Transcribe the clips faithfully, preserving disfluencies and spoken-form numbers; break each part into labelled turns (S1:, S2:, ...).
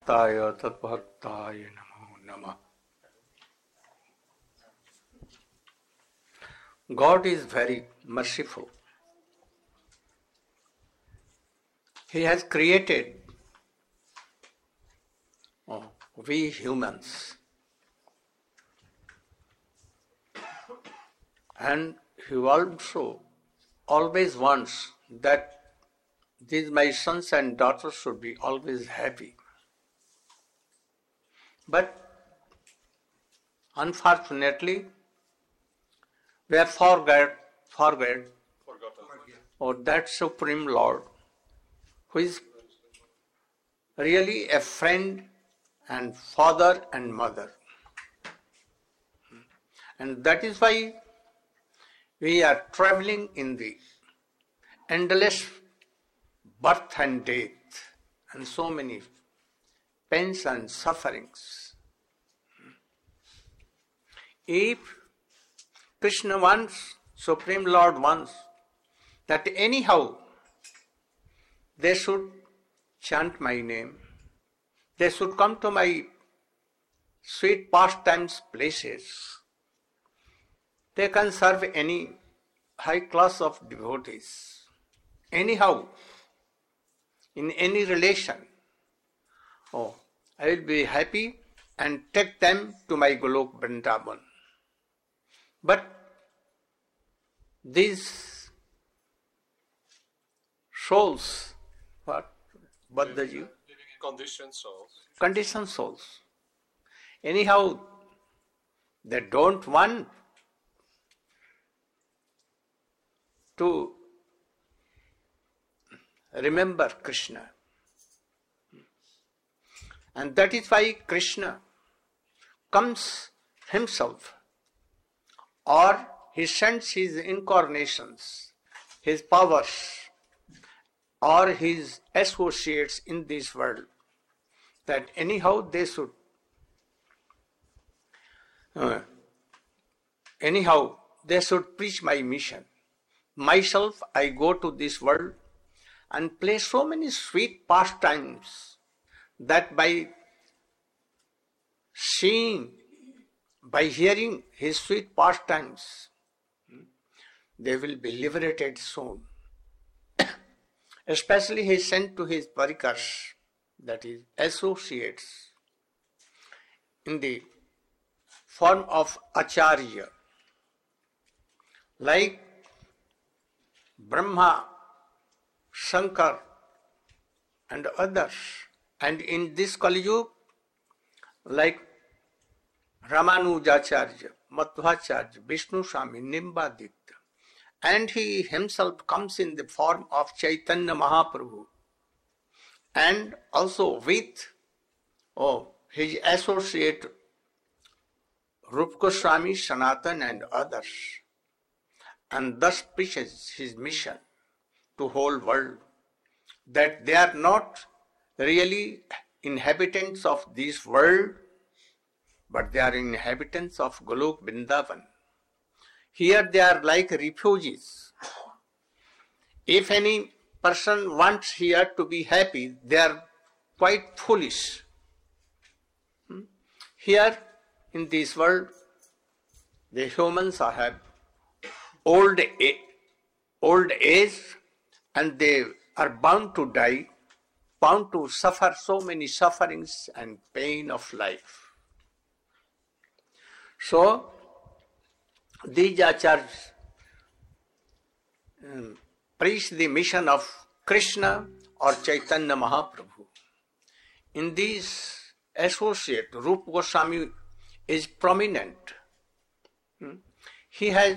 S1: Tadbhaktaya Tadbhaktaya Namo Namah. God is very merciful. He has created oh, we humans, and He also always wants that these my sons and daughters should be always happy. But unfortunately, we are forget, forget, or that Supreme Lord, who is really a friend and father and mother. And that is why we are traveling in the endless birth and death and so many pains and sufferings. If Krishna wants, Supreme Lord wants, that anyhow they should chant my name, they should come to my sweet pastimes places, they can serve any high class of devotees, anyhow, in any relation. Oh, I will be happy and take them to my Golok Vrindavan. But these souls, what? Baddhaji?
S2: Conditioned souls.
S1: Conditioned souls. Anyhow, they don't want to remember Krishna. And that is why Krishna comes himself, or he sends his incarnations, his powers, or his associates in this world, that anyhow they should, uh, anyhow they should preach my mission. Myself, I go to this world and play so many sweet pastimes that by seeing, by hearing his sweet pastimes, they will be liberated soon. Especially he sent to his parikars, that is, associates, in the form of Acharya, like Brahma, Shankar, and others. And in this Kali Yuga, like Ramanujacharya, Madhvacharya, Vishnu Swami, Nimbaditya, and he himself comes in the form of Chaitanya Mahaprabhu, and also with oh, his associate Rupa Goswami, Sanatan, and others, and thus preaches his mission to whole world, that they are not really inhabitants of this world, but they are inhabitants of Golok Vrindavan. Here they are like refugees. If any person wants here to be happy, they are quite foolish. Here in this world, the humans have old age, old age, and they are bound to die, bound to suffer so many sufferings and pain of life. So, these acharyas um, preach the mission of Krishna or Chaitanya Mahaprabhu. In these associate, Rupa Goswami is prominent. Hmm? He has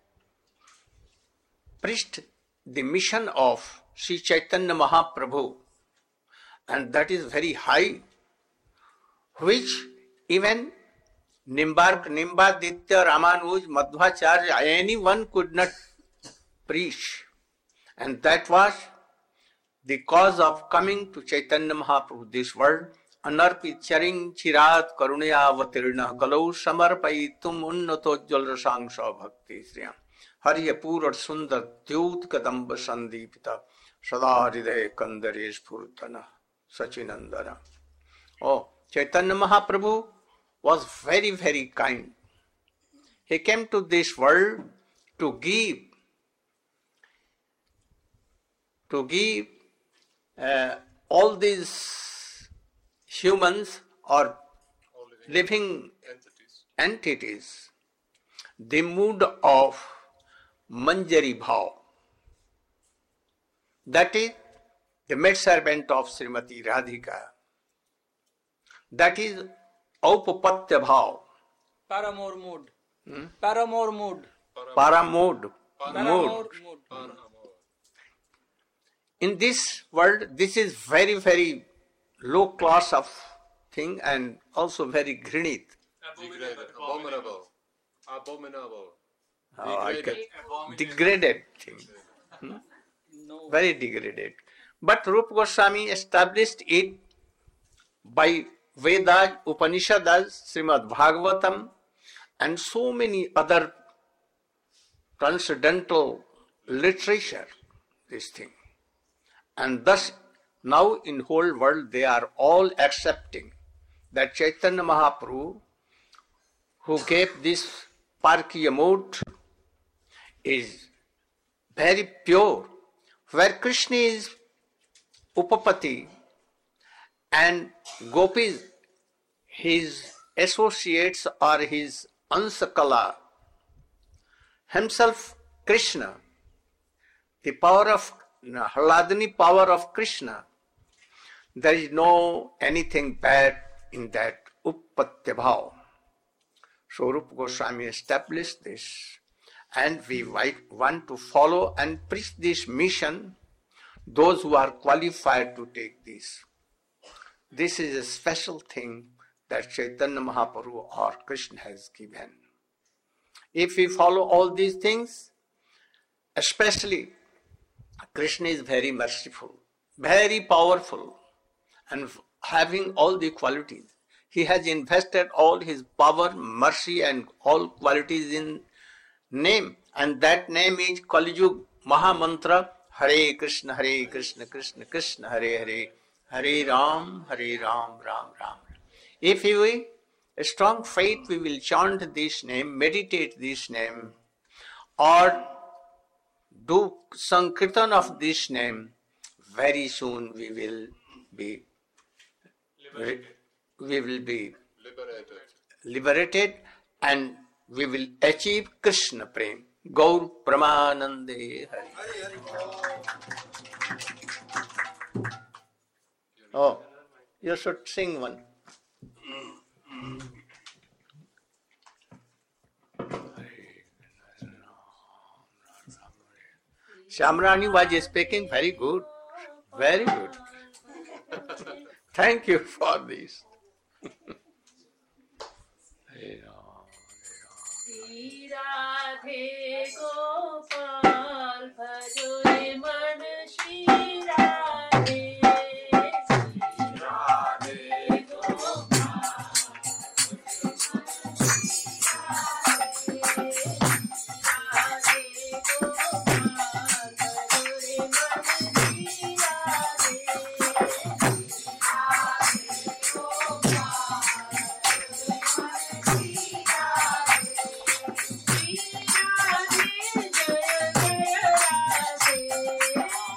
S1: preached the mission of Sri Chaitanya Mahaprabhu, and that is very high, which even Nimbark, Nimbaditya, Ramanuj, Madhvacharya, anyone could not preach. And that was the cause of coming to Chaitanya Mahaprabhu this world. Anarpit charing chirat karunaya avatirna kalau samarpayitum unnatojjal rasangsha bhakti sriyam hariya pura sundar tyut kadamba sandipita sada hriday kandare spurtana sachinandana. Chaitanya Mahaprabhu was very, very kind. He came to this world to give, to give uh, all these humans or
S2: All living
S1: living
S2: entities.
S1: entities the mood of Manjari Bhav. That is the maidservant of Srimati Radhika. That is Aupapatya Bhav,
S3: Paramour mood. Paramour mood.
S1: para mood,
S3: Paramour
S1: mood.
S3: mood.
S2: Paramore.
S1: In this world, this is very, very low class of thing and also very grinit.
S2: Degraded. Abominable. Abominable.
S1: Uh, I
S2: Degraded.
S1: can- degraded thing.
S3: No.
S1: Very degraded. But Rupa Goswami established it by Vedas, Upanishads, Srimad Bhagavatam, and so many other transcendental literature, this thing. And thus, now in whole world they are all accepting that Chaitanya Mahaprabhu, who gave this Parkiya mode, is very pure. Where Krishna is Upapati and Gopis, his associates or his Ansakala, himself Krishna, the power of Hladini power of Krishna, there is no anything bad in that Uppatya Bhav. So Rupa Goswami established this, and we want to follow and preach this mission, those who are qualified to take this. This is a special thing that Chaitanya Mahaprabhu or Krishna has given. If we follow all these things, especially Krishna is very merciful, very powerful, and having all the qualities. He has invested all his power, mercy and all qualities in name, and that name is Kali Yuga Mahamantra, Hare Krishna, Hare Krishna, Krishna Krishna, Hare Hare, Hare Ram, Hare Ram, Ram Ram. If we a strong faith, we will chant this name, meditate this name, or do sankirtan of this name, very soon we will be
S2: Liberated.
S1: we will be
S2: Liberated.
S1: liberated and we will achieve Krishna Prem. Gaur Pramanande Hari. Oh, you should sing one. Shamrani was speaking very good, very good. Thank you for this. Hare Ram.
S4: Shri Radhe Gopal भजो रे मन श्री राधे श्री राधे गोपाल राधे गोपाल भजो रे मन श्री राधे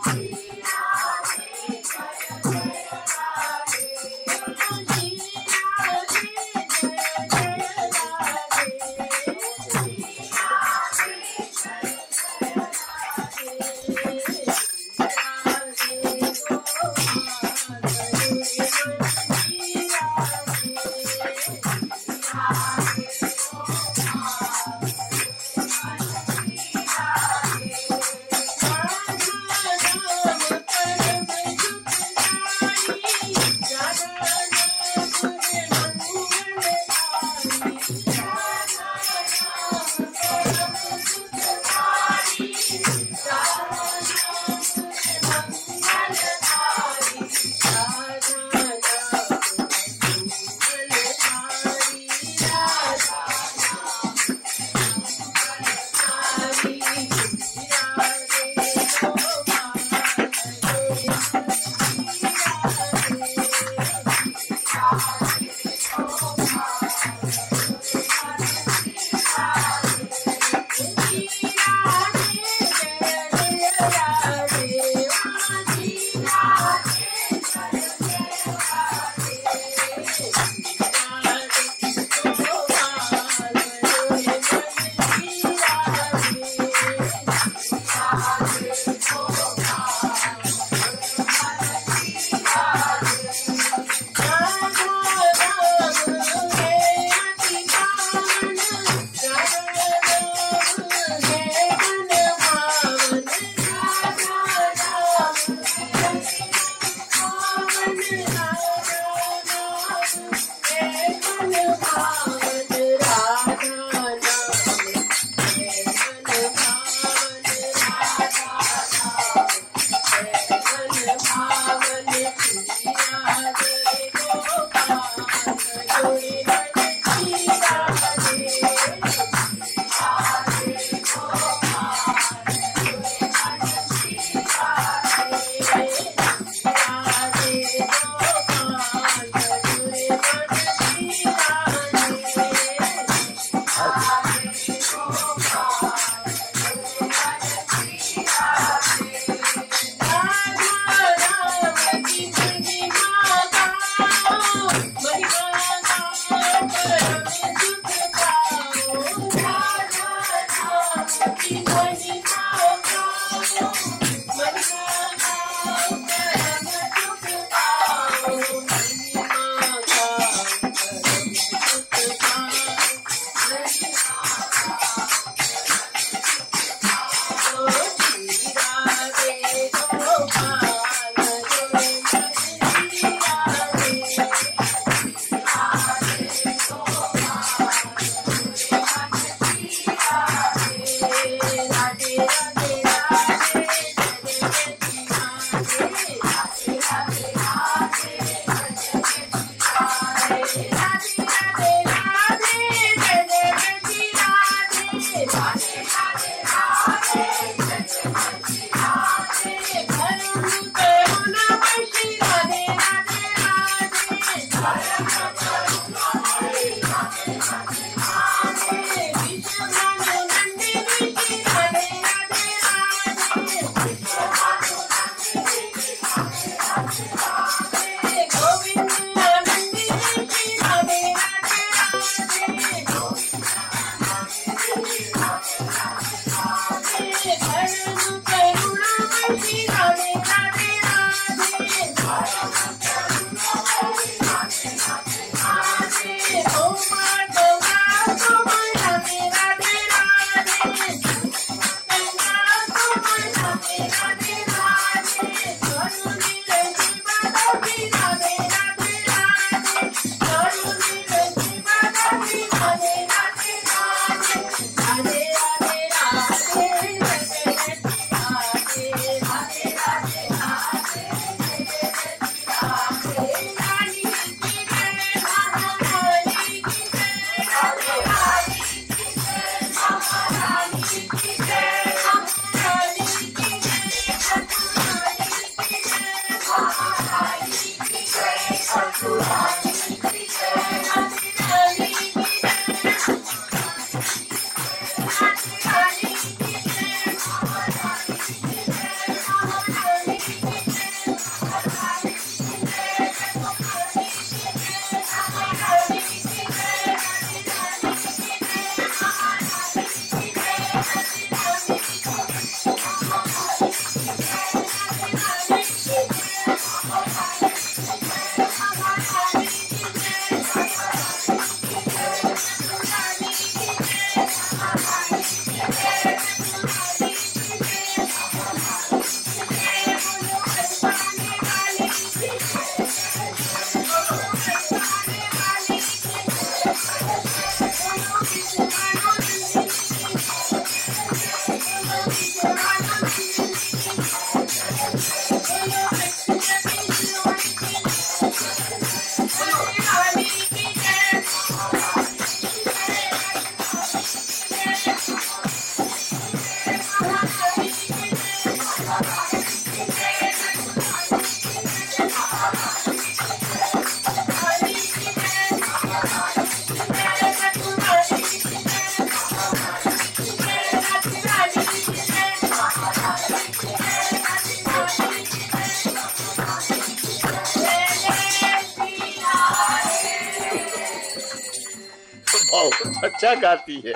S1: बहुत अच्छा गाती है।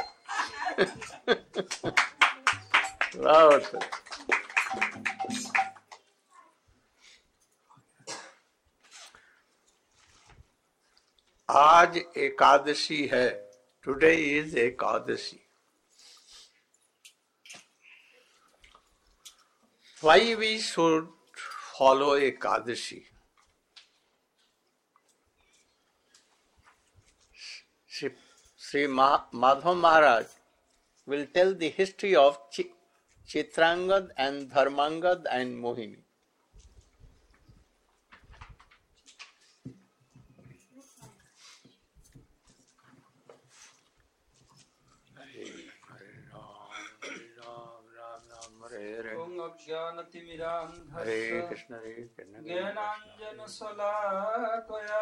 S1: बहुत आज एकादशी है। Today is Ekadashi. Why we should follow Ekadashi? Sri, Sri Ma- Madhav Maharaj will tell the history of Ch- Chitrangad and Dharmangad and Mohini.
S3: Om
S1: Hare
S3: Ajnanatimirandhasya
S1: Krishna Hare Krishna
S3: Jnananjana Salakaya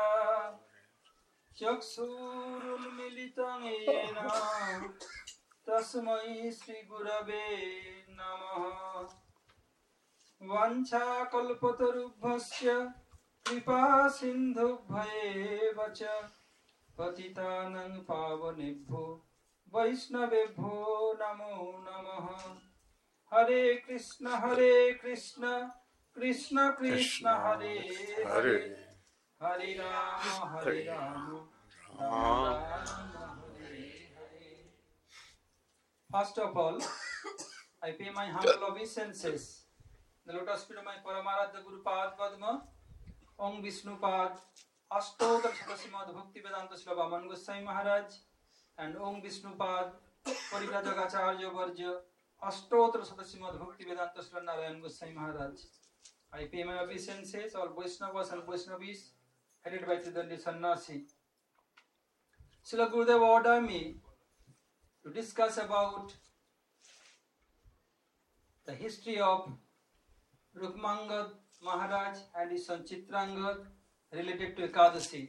S3: Chaksurulmilitam Yena Tasmai Shri Gurave Namaha Vancha Kalpatarubhasya Kripa Sindhubhayeva cha Patitanang Pavanebho Vaishnavebho Namo Namaha Hare Krishna Hare Krishna Krishna Krishna Hare Hare Hare Rama Hare Rama Rama Rama Hare Hare. First of all, I pay my humble obeisances. The lotus feet of my Paramaradha Guru Pad Padma, Om Vishnu Pad, Ashtotar Shatasimad Bhakti Vedanta Sri Vaman Goswami Maharaj, and Om Vishnu Pad, Parivrajagacharya Varja, Ashtotar Shatasimad Bhakti Vedanta Sri Narayan Goswami Maharaj. I pay my obeisances, all Vaishnavas and Vaishnavis, headed by Tridandi Sannyasi. Srila Gurudev ordered me to discuss about the history of Rukmangad Maharaj and his son Chitrangad related to Ekadasi.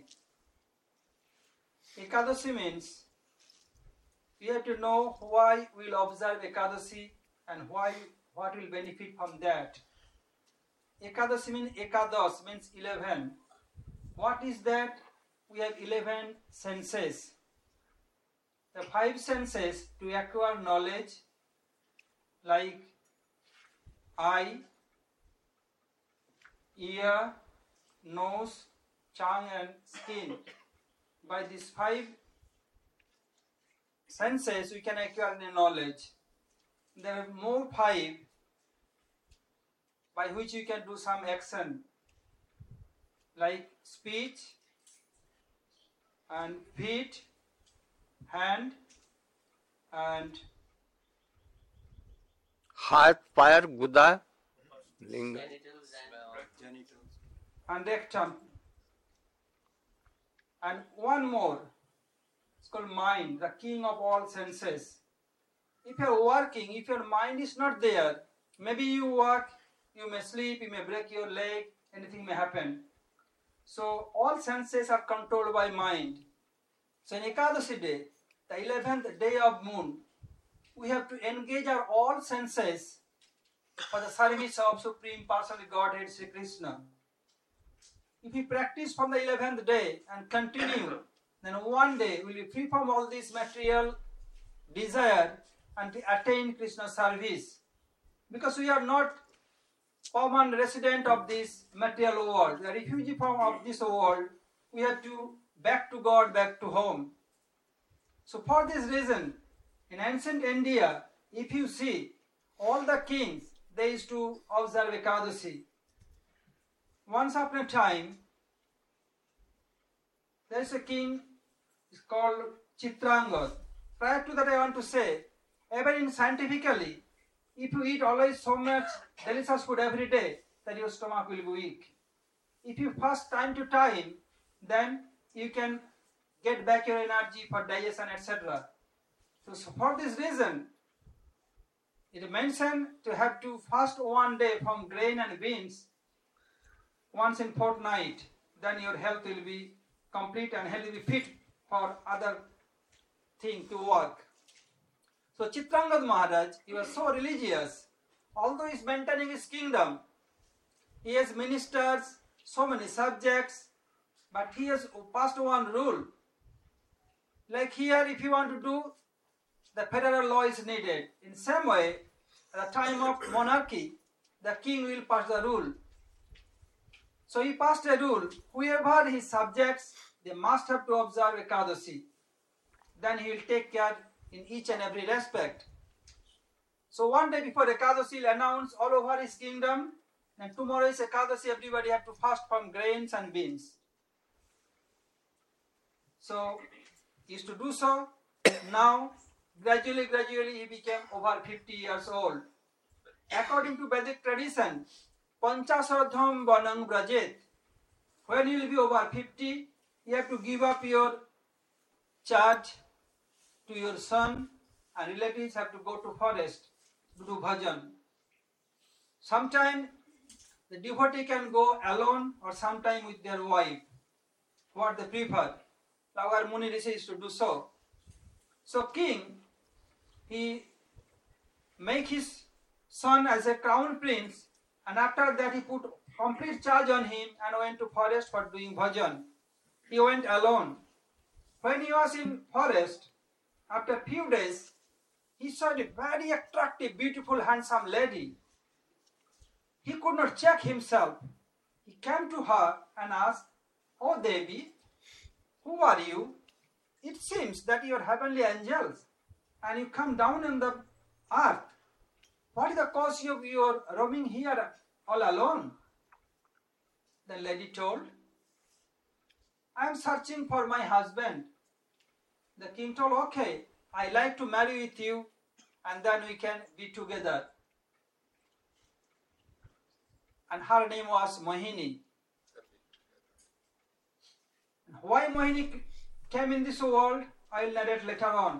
S3: Ekadasi means we have to know why we will observe Ekadasi and why what will benefit from that. Ekadasi means Ekadas means eleven. What is that? We have eleven senses. The five senses to acquire knowledge, like eye, ear, nose, tongue and skin. By these five senses we can acquire the knowledge. There are more five by which you can do some action, like speech and feet, hand and
S1: Heart, fire, Guda, Linga.
S3: and rectum. And one more, it's called mind, the king of all senses. If you are working, if your mind is not there, maybe you work, you may sleep, you may break your leg, anything may happen. So all senses are controlled by mind. So in Ekadasi day, the eleventh day of moon, we have to engage our all senses for the service of Supreme Personality Godhead Sri Krishna. If we practice from the eleventh day and continue, then one day we will be free from all this material desire and to attain Krishna service. Because we are not permanent resident of this material world, we are refugee from of this world, we have to back to God, back to home. So for this reason, in ancient India, if you see, all the kings, they used to observe Ekadasi. Once upon a time, there is a king, it's called Chitrangad. Prior to that, I want to say, even in scientifically, if you eat always so much delicious food every day, then your stomach will be weak. If you fast time to time, then you can get back your energy for digestion, et cetera. So, so for this reason, it is mentioned to have to fast one day from grain and beans once in fortnight. Then your health will be complete and health will be fit for other thing to work. So Chitrangad Maharaj, he was so religious. Although he is maintaining his kingdom, he has ministers, so many subjects, but he has passed one rule. Like here, if you want to do, the federal law is needed. In same way, at the time of monarchy, the king will pass the rule. So he passed a rule, whoever his subjects, they must have to observe Ekadasi. Then he will take care in each and every respect. So one day before Ekadasi, he will announce all over his kingdom, and tomorrow is Ekadasi, everybody have to fast from grains and beans. So used to do so. Now, gradually, gradually, he became over fifty years old. According to Vedic tradition, Panchasardham Vanang Brajet, when you will be over fifty, you have to give up your charge to your son, and relatives have to go to forest to do bhajan. Sometimes the devotee can go alone or sometime with their wife, what they prefer. Our Muni Rishi used to do so. So king, he make his son as a crown prince, and after that he put complete charge on him and went to forest for doing bhajan. He went alone. When he was in forest, after few days, he saw a very attractive, beautiful, handsome lady. He could not check himself. He came to her and asked, "Oh Devi, who are you? It seems that you are heavenly angels and you come down in the earth. What is the cause of your roaming here all alone?" The lady told, "I am searching for my husband." The king told, "Okay, I like to marry with you and then we can be together." And her name was Mohini. Why Mohini came in this world, I will narrate later on.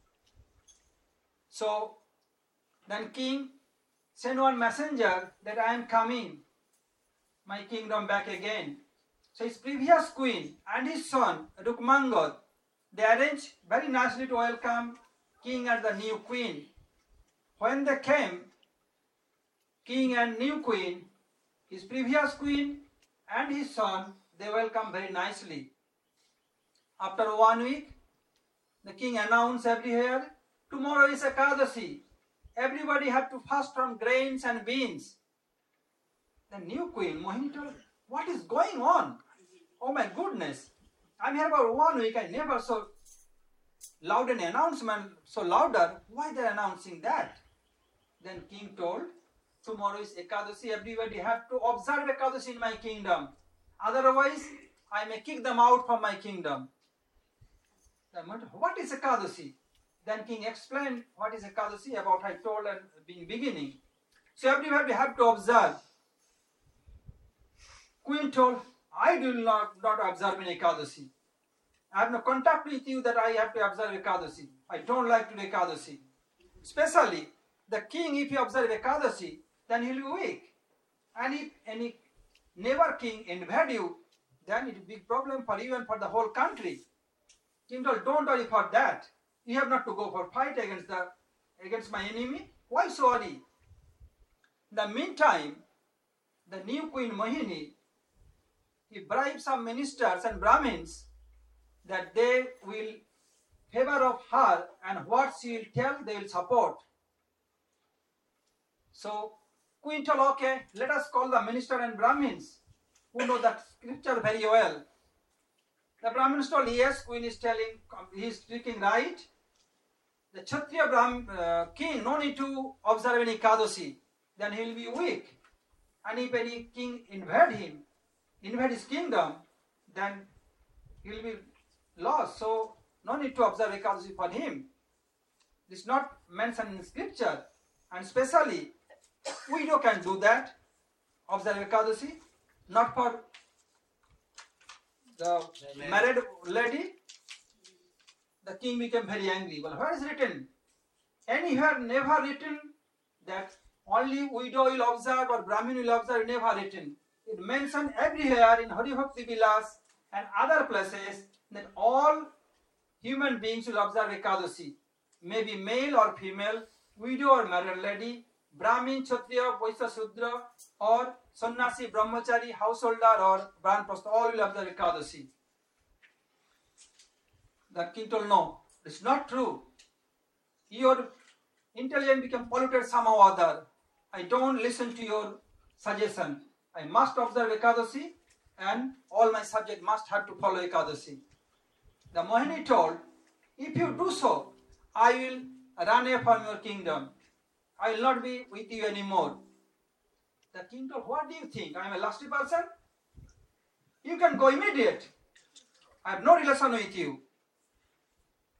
S3: So, then king sent one messenger that I am coming, my kingdom back again. So his previous queen and his son, Rukmangad, they arranged very nicely to welcome king and the new queen. When they came, king and new queen, his previous queen and his son, they welcomed very nicely. After one week, the king announced everywhere, "Tomorrow is Ekadasi. Everybody have to fast from grains and beans." The new queen, Mohini, told, "What is going on? Oh my goodness. I'm here about one week. I never saw loud an announcement so louder. Why they're announcing that?" Then king told, "Tomorrow is Ekadasi. Everybody have to observe Ekadasi in my kingdom. Otherwise, I may kick them out from my kingdom." Then, "What is Ekadasi?" Then king explained what is Ekadasi about I told at the beginning. So everybody have to observe. Queen told, "I do not, not observe in Ekadasi. I have no contact with you that I have to observe Ekadasi. I don't like to do Ekadasi." Especially the king, if he observe Ekadasi, then he will be weak. And if any neighbor king invade you, then it will be a big problem for you and for the whole country. King told, "Don't worry for that. You have not to go for fight against the against my enemy. Why so worry?" In the meantime, the new queen Mohini, he bribed some ministers and Brahmins that they will favor of her and what she will tell, they will support. So queen told, "Okay, let us call the minister and Brahmins who know that scripture very well." The Brahmins told, "Yes, queen is telling, he is speaking right. The Kshatriya Brahm, uh, king, no need to observe any Ekadasi. Then he will be weak. And if any king invade him, invade his kingdom, then he will be lost. So no need to observe Ekadasi for him. This is not mentioned in scripture. And especially, widow can do that, observe Ekadasi, not for the married lady." The king became very angry. Well, where is written? Anywhere never written that only widow will observe or Brahmin will observe, never written. It mentioned everywhere in Hari Bhakti Vilas and other places that all human beings will observe Ekadasi. Maybe male or female, widow or married lady, Brahmin, Kshatriya, Vaishya, Shudra, or Sannyasi, Brahmachari, householder or Brahmanprastha, all will observe Ekadasi. The king told, "No, it's not true. Your intelligence became polluted somehow or other. I don't listen to your suggestion. I must observe Ekadasi and all my subjects must have to follow Ekadasi." The Mohini told, "If you do so, I will run away from your kingdom. I will not be with you anymore." The king told, "What do you think? I am a lusty person? You can go immediate. I have no relation with you."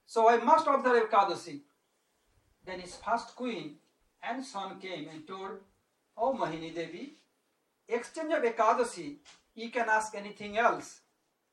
S3: So I must observe Ekadasi. Then his first queen and son came and told, "Oh Mohini Devi, exchange of Ekadasi, you can ask anything else.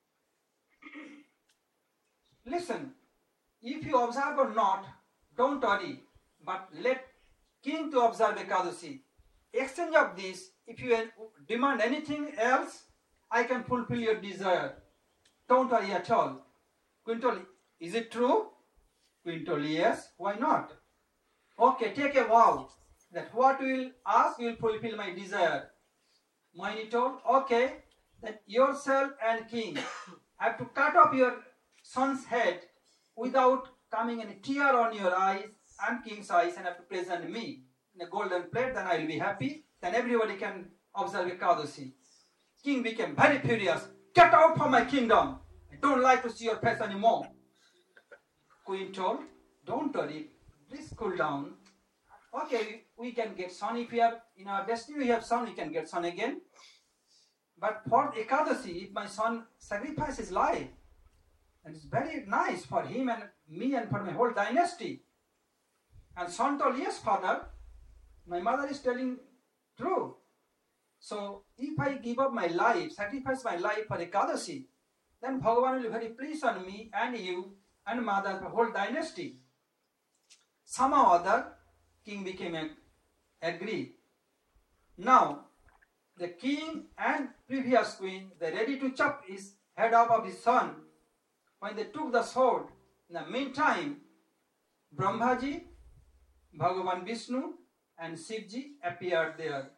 S3: Listen, if you observe or not, don't worry, but let king to observe Ekadasi. Exchange of this, if you demand anything else, I can fulfill your desire. Don't worry at all." Queen told, "Is it true?" Queen told, "Yes, why not?" "Okay, take a vow that what you will ask, you will fulfill my desire." Mohini told, "Okay, then yourself and king have to cut off your son's head without coming any tear on your eyes and king's eyes, and have to present me in a golden plate, then I will be happy. Then everybody can observe Ekadasi." King became very furious. "Get out from my kingdom. I don't like to see your face anymore." Queen told, "Don't worry, please cool down. Okay, we can get son. If we have in our destiny we have son, we can get son again. But for Ekadasi, if my son sacrifices his life, and it's very nice for him and me and for my whole dynasty." And son told, "Yes, father, my mother is telling true. So if I give up my life, sacrifice my life for Ekadasi, then Bhagavan will be very pleased on me and you and mother, the whole dynasty." Somehow or other, king became a, agree. Now, the king and previous queen, they ready to chop his head off of his son. When they took the sword, in the meantime, Brahmaji, Bhagavan Vishnu, and Shivji appeared there.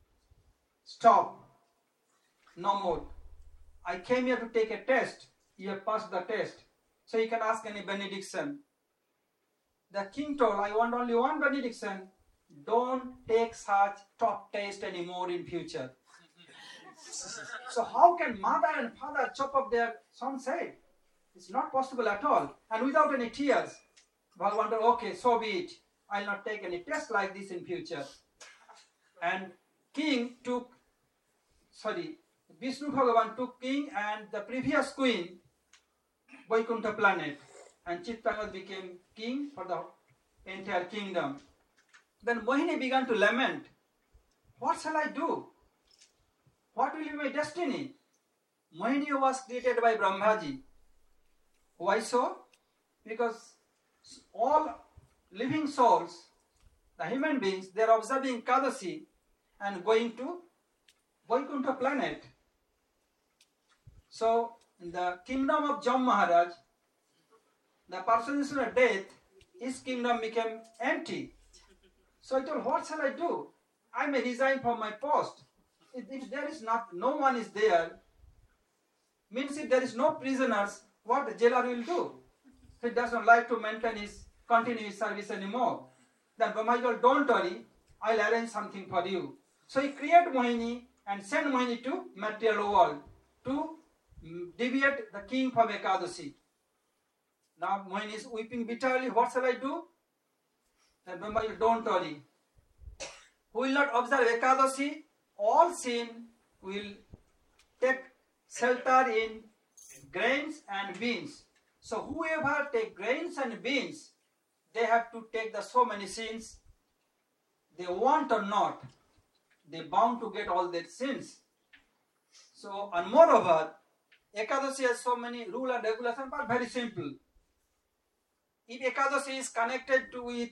S3: "Stop. No more. I came here to take a test. You have passed the test. So you can ask any benediction." The king told, "I want only one benediction. Don't take such top test anymore in future." So how can mother and father chop up their son's head? It's not possible at all. And without any tears, Bhagavan told, "Okay, so be it. I'll not take any test like this in future." And king took, sorry, Vishnu Bhagavan took king and the previous queen, Vaikuntha planet, and Chitrangada became king for the entire kingdom. Then Mohini began to lament, "What shall I do? What will be my destiny?" Mohini was created by Brahmaji. Why so? Because all living souls, the human beings, they are observing Ekadasi and going to Vaikuntha planet. So, in the kingdom of Jam Maharaj, the person's death, his kingdom became empty. So I told, "What shall I do? I may resign from my post. If, if there is not, no one is there, means if there is no prisoners, what the jailer will do? He doesn't like to maintain his, continue his service anymore. Then Brahma told, "Don't worry, I'll arrange something for you." So he created Mohini and sent Mohini to material world to deviate the king from Ekadasi. Now Mohini is weeping bitterly. "What shall I do?" Then Brahma told, "Don't worry. Who will not observe Ekadasi, all sin will take shelter in grains and beans. So whoever take grains and beans, they have to take the so many sins. They want or not, they bound to get all their sins. So, and moreover, Ekadasi has so many rule and regulations, but very simple. If Ekadasi is connected to it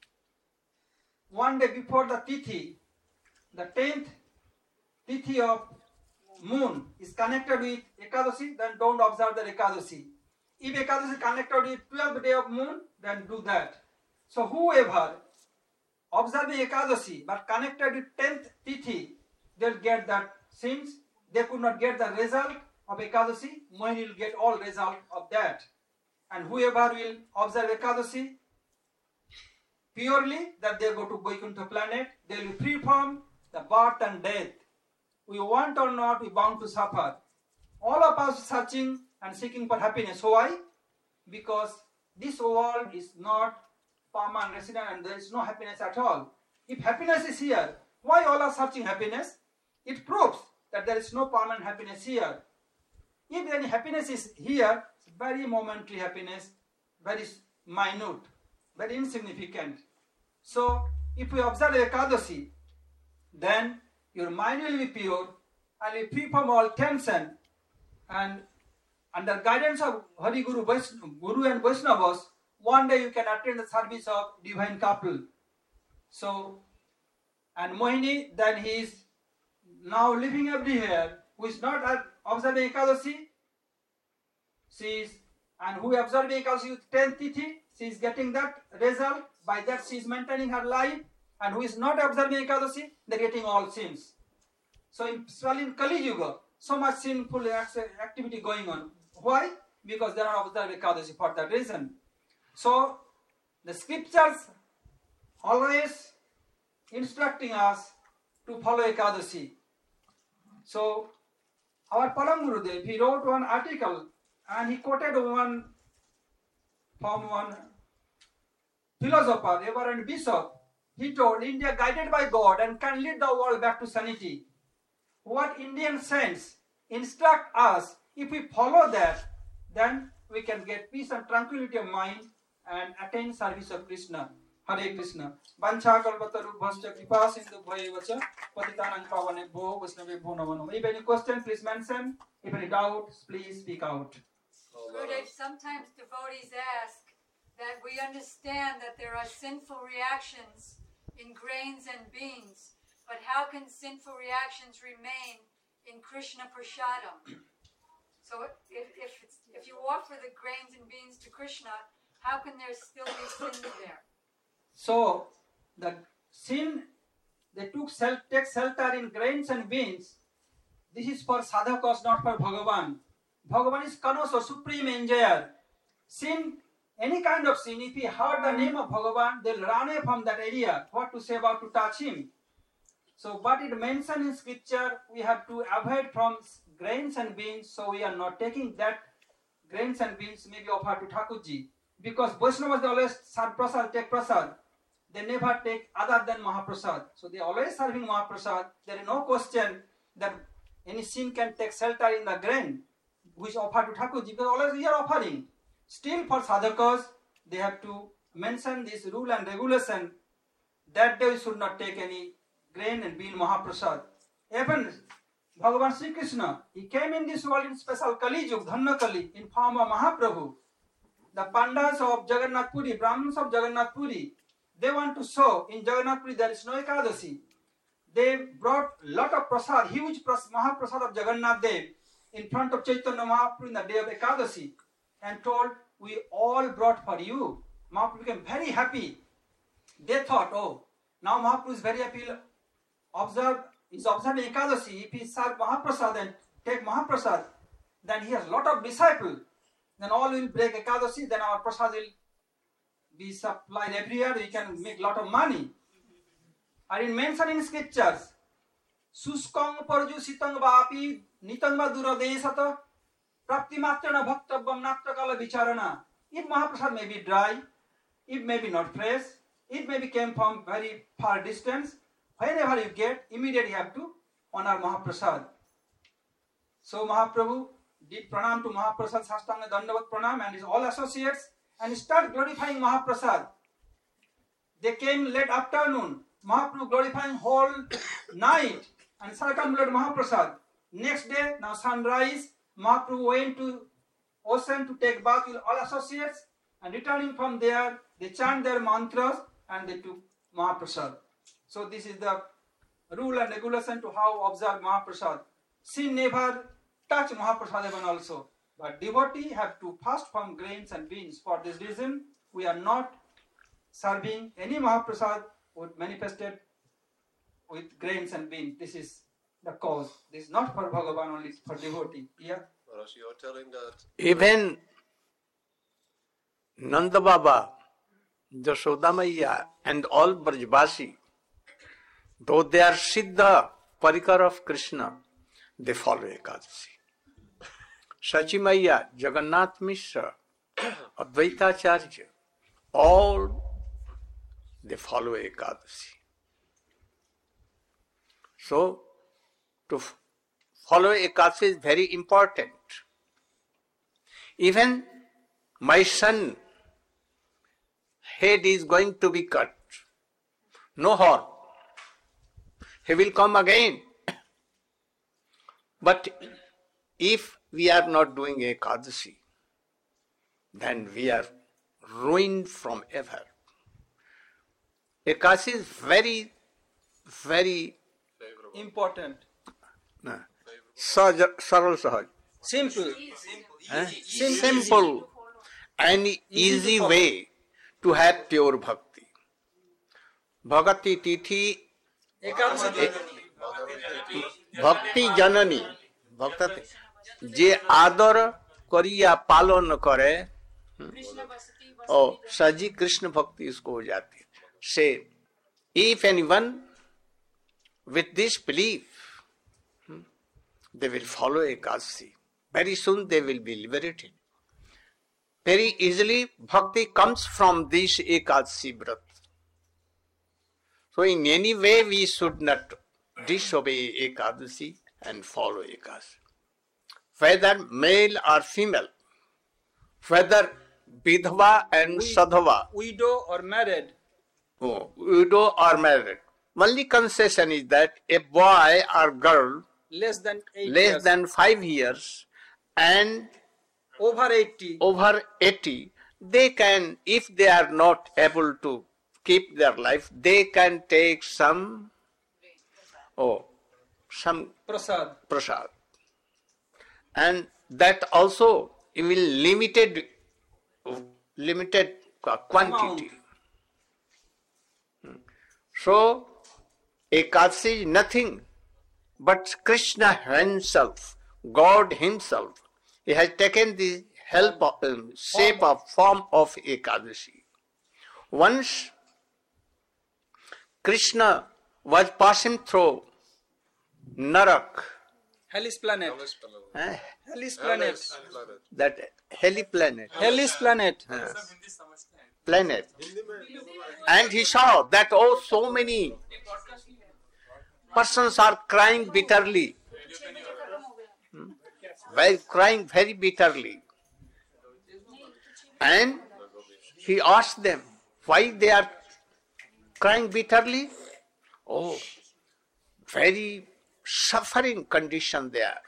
S3: one day before the Tithi, the tenth Tithi of moon is connected with Ekadasi, then don't observe the Ekadasi. If Ekadasi is connected with twelfth day of moon, then do that. So whoever observing Ekadasi but connected with tenth Tithi, they'll get that since they could not get the result of Ekadasi, Mohini will get all result of that. And whoever will observe Ekadasi purely, that they go to Vaikuntha planet, they will be free from the birth and death. We want or not, we bound to suffer. All of us searching and seeking for happiness. Why? Because this world is not permanent resident and there is no happiness at all. If happiness is here, why all are searching happiness? It proves that there is no permanent happiness here. If any happiness is here, it's very momentary happiness, very minute, very insignificant. So, if we observe Ekadashi, then your mind will be pure and will be free from all tension, and under guidance of Hari Guru, Vaishn- Guru and Vaishnavas, one day you can attend the service of divine couple. So, and Mohini, then he is now living everywhere, who is not uh, observing Ekadashi, she is, and who observing Ekadashi with tenth tithi, she is getting that result, by that she is maintaining her life, and who is not observing Ekadashi, they are getting all sins. So, in, especially in Kali Yuga, so much sinful activity going on. Why? Because they are not observing Ekadashi for that reason. So, the scriptures always instructing us to follow Ekadashi. So, our Param Gurudev, he wrote one article and he quoted one from one philosopher, Reverend Bishop. He told, India guided by God and can lead the world back to sanity. What Indian saints instruct us, if we follow that, then we can get peace and tranquility of mind and attain service of Krishna. Hare Krishna. Vancha kalpataru bhascha kripa sindhu bhayevacha patitanang pavanebho vaishnavebho namo namo. If any question, please mention. If any doubt, please speak out.
S5: Gurudev, sometimes devotees ask that we understand that there are sinful reactions in grains and beans, but how can sinful reactions remain in Krishna Prasadam? So if, if, it's, if you offer the grains and beans to Krishna, how can there still be sins there?
S3: So, the sin, they took sel- take shelter in grains and beans. This is for sadhakas, not for Bhagavan. Bhagavan is Kanoso, supreme enjoyer. Sin, any kind of sin, if he heard the name of Bhagavan, they'll run away from that area. What to say about to touch him? So, what it mentioned in scripture, we have to avoid from grains and beans, so we are not taking that grains and beans maybe offered to Thakurji. Because Vaishnavas, they always serve prasad, take prasad. They never take other than Mahaprasad. So they are always serving Mahaprasad. There is no question that any sin can take shelter in the grain which offered to Thakurji, because always we are offering. Still for sadhakas, they have to mention this rule and regulation that they should not take any grain and bean Mahaprasad. Even Bhagavan Sri Krishna, he came in this world in special Kali Yug, Dhanna Kali, in form of Mahaprabhu. The Pandas of Jagannath Puri, Brahmins of Jagannath Puri, they want to show in Jagannath Puri there is no Ekadashi. They brought lot of prasad, huge pras- Mahaprasad of Jagannath Dev in front of Chaitanya Mahaprabhu in the day of Ekadashi, and told, we all brought for you. Mahaprabhu became very happy. They thought, oh, now Mahaprabhu is very happy. Observe, is observing Ekadashi. If he serve Mahaprasad and take Mahaprasad, then he has lot of disciples. Then all will break Ekadashi, then our prasad will be supplied everywhere, we can make lot of money. And in mentioned in scriptures, Suskang parju sitang vapi nitang madura desata praptimatrana bhaktabam nattakala vicharana. If Mahaprasad may be dry, it may be not fresh, it may be came from very far distance, whenever you get, immediately you have to honor Mahaprasad. So Mahaprabhu did pranam to Mahaprasad, Sastanga Dandavat pranam and his all associates, and start glorifying Mahaprasad. They came late afternoon, Mahaprabhu glorifying whole night and circumambulated Mahaprasad. Next day, now sunrise, Mahaprabhu went to ocean to take bath with all associates, and returning from there, they chant their mantras and they took Mahaprasad. So this is the rule and regulation to how observe Mahaprasad. Sin never touch Mahaprasad even also. But devotee have to fast from grains and beans. For this reason, we are not serving any Mahaprasad with manifested with grains and beans. This is the cause. This is not for Bhagavan only, for devotee. Yeah.
S2: Maharaj, you are telling that
S1: Even Nanda Baba, Jashoda Maiya, and all Brajbasi, though they are Siddha Parikar of Krishna, they follow Ekadashi. Sachi Maiya, Jagannath Mishra, Advaitacharya, all they follow Ekadashi. So, to f- follow Ekadashi is very important. Even my son, head is going to be cut. No harm. He will come again. But if we are not doing Ekadasi, then we are ruined from ever. Ekadasi is very, very
S3: Important.
S1: uh, saj- saral sahaj,
S3: Simple.
S1: eh? simple and easy way to have pure bhakti. Bhagati tithi
S3: Ekadasi.
S1: ভক্তি জননী ভক্তি যে আদর করিয়া পালন করে ও सजी कृष्ण भक्ति इसको हो जाती है. Say, if anyone with this belief, hmm, they will follow Ekadasi. Very soon they will be liberated. Very easily bhakti comes from this Ekadasi Vrat. So in any way we should not disobey Ekadasi and follow Ekadasi. Whether male or female, whether Vidhava and Sadhava,
S3: Widow or married.
S1: oh, widow or married. Only concession is that a boy or girl
S3: Less than eight
S1: less
S3: years.
S1: than five years and
S3: Over eighty.
S1: over eighty, they can, if they are not able to keep their life, they can take some, oh, some
S3: Prasad.
S1: prasad. And that also will limited, limited quantity. So, Ekadasi is nothing but Krishna himself, God himself. He has taken the help of, um, shape of form of Ekadasi. Once Krishna was passing through Narak,
S3: Hellish planet.
S1: eh,
S3: Hellish planet.
S1: that heli planet,
S3: Hellish planet.
S1: planet, and he saw that oh, so many persons are crying bitterly, Hmm? Very crying very bitterly, and he asked them why they are crying bitterly. Oh, very suffering condition they are.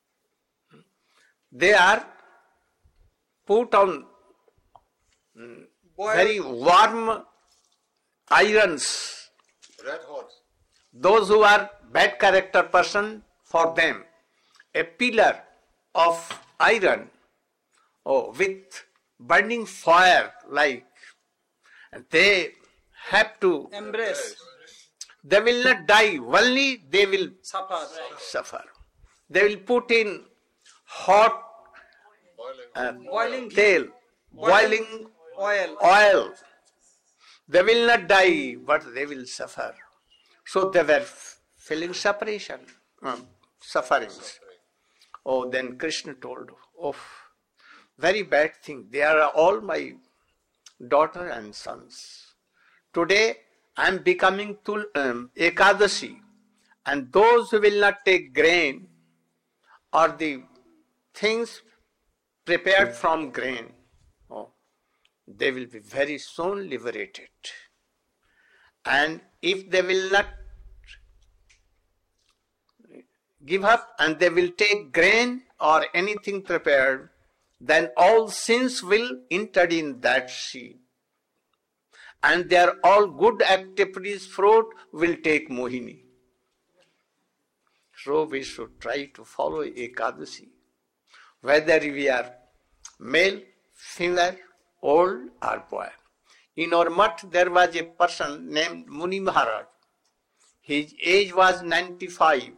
S1: They are put on
S3: Boiled.
S1: very warm irons.
S2: Red hot.
S1: Those who are bad character person, for them, a pillar of iron, oh, with burning fire like, and they have to,
S3: Embrace.
S1: they will not die, only they will
S3: Suffer.
S1: suffer. They will put in hot
S2: Boiling.
S1: uh,
S3: Boiling ghee.
S1: tail, boiling
S3: Oil.
S1: oil. They will not die, but they will suffer. So they were f- feeling separation, um, sufferings. Oh, then Krishna told, oh, very bad thing. They are all my daughter and sons. Today I am becoming tul, um, Ekadasi, and those who will not take grain or the things prepared from grain, oh, they will be very soon liberated. And if they will not give up and they will take grain or anything prepared, then all sins will enter in that seed. And their all good activities fruit will take Mohini. So we should try to follow Ekadasi. Whether we are male, female, old or boy. In our mutt there was a person named Muni Maharaj. His age was ninety-five.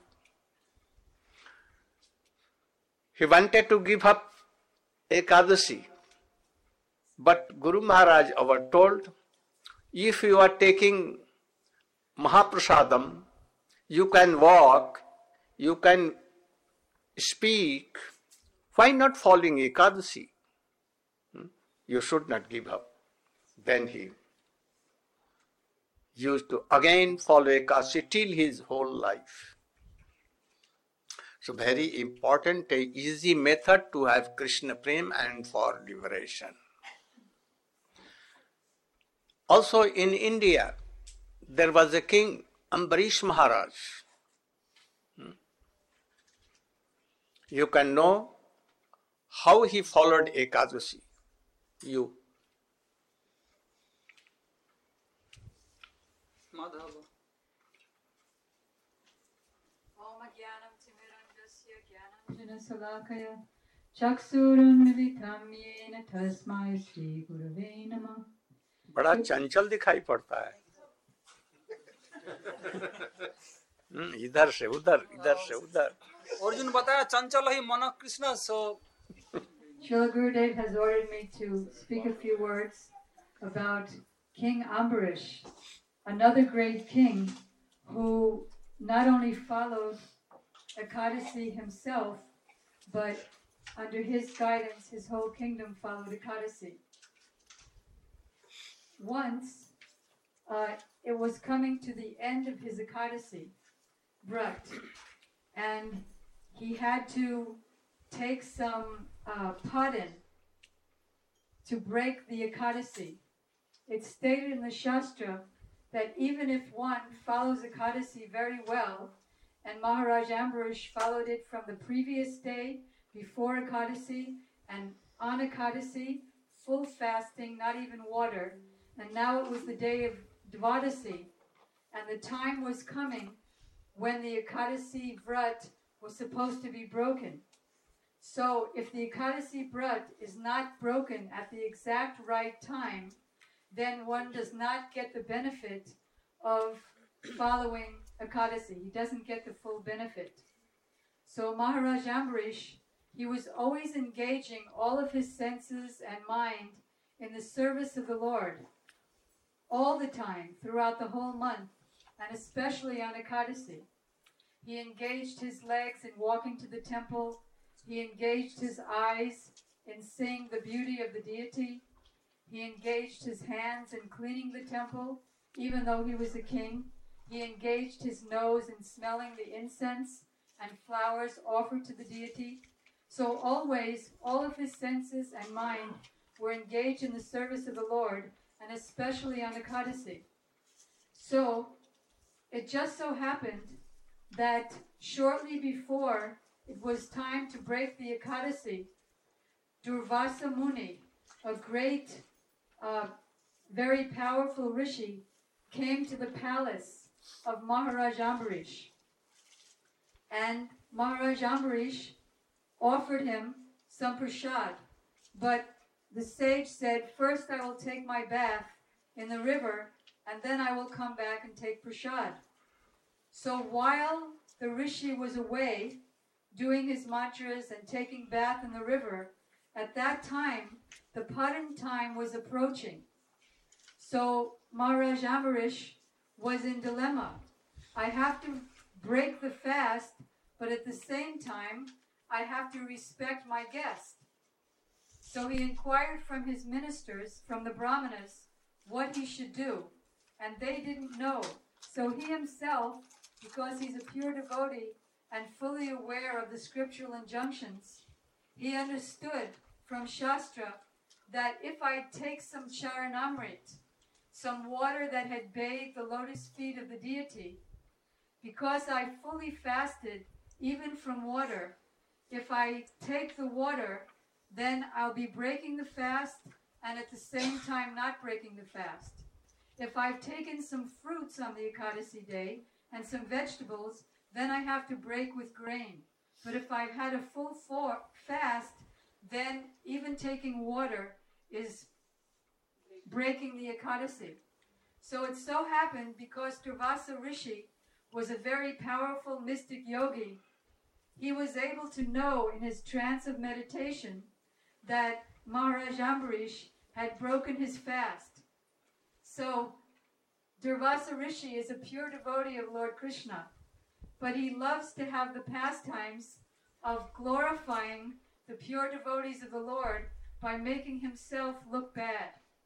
S1: He wanted to give up Ekadasi. But Guru Maharaj our told, if you are taking Mahaprasadam, you can walk, you can speak, why not following Ekadasi? Hmm? You should not give up. Then he used to again follow Ekadasi till his whole life. So very important, a easy method to have Krishna Prem and for liberation. Also in India, there was a king, Ambarish Maharaj. Hmm. You can know how he followed Ekadasi. You.
S3: Madhava.
S5: Om Jnanam Timirandasya Jnananjana Salakaya Chaksurunmilitam Yena Tasmai Shri Gurave Namah.
S1: बड़ा चंचल दिखाई पड़ता है. हम्म, इधर से उधर, इधर से उधर.
S3: अर्जुन बताया चंचल ही मन Krishna. So
S5: Srila Gurudev has ordered me to speak a few words about King Ambarish, another great king who not only followed Ekadasi himself, but under his guidance, his whole kingdom followed Ekadasi. Once, uh, it was coming to the end of his Ekadasi, Vrat, and he had to take some uh, padin to break the Ekadasi. It's stated in the Shastra that even if one follows Ekadasi very well, and Maharaj Ambarish followed it from the previous day, before Ekadasi, and on Ekadasi, full fasting, not even water, and now it was the day of Dvadasi, and the time was coming when the Ekadasi Vrat was supposed to be broken. So if the Ekadasi Vrat is not broken at the exact right time, then one does not get the benefit of following Ekadasi. He doesn't get the full benefit. So Maharaj Ambarish, he was always engaging all of his senses and mind in the service of the Lord, all the time, throughout the whole month, and especially on Ekadasi. He engaged his legs in walking to the temple. He engaged his eyes in seeing the beauty of the deity. He engaged his hands in cleaning the temple, even though he was a king. He engaged his nose in smelling the incense and flowers offered to the deity. So always, all of his senses and mind were engaged in the service of the Lord, and especially on Ekadasi. So, it just so happened that shortly before it was time to break the Ekadasi, Durvasa Muni, a great, uh, very powerful rishi, came to the palace of Maharaj Ambarish. And Maharaj Ambarish offered him some prasad, but the sage said, first I will take my bath in the river, and then I will come back and take prasad. So while the rishi was away, doing his mantras and taking bath in the river, at that time, the Padin time was approaching. So Maharaj Ambarish was in dilemma. I have to break the fast, but at the same time, I have to respect my guest. So he inquired from his ministers, from the Brahmanas, what he should do, and they didn't know. So he himself, because he's a pure devotee and fully aware of the scriptural injunctions, he understood from Shastra that if I take some charanamrit, some water that had bathed the lotus feet of the deity, because I fully fasted even from water, if I take the water, then I'll be breaking the fast and at the same time not breaking the fast. If I've taken some fruits on the Ekadasi day and some vegetables, then I have to break with grain. But if I've had a full for- fast, then even taking water is breaking the Ekadasi. So it so happened, because Durvasa Rishi was a very powerful mystic yogi, he was able to know in his trance of meditation that Maharaj Ambarish had broken his fast. So Durvasa Rishi is a pure devotee of Lord Krishna, but he loves to have the pastimes of glorifying the pure devotees of the Lord by making himself look bad.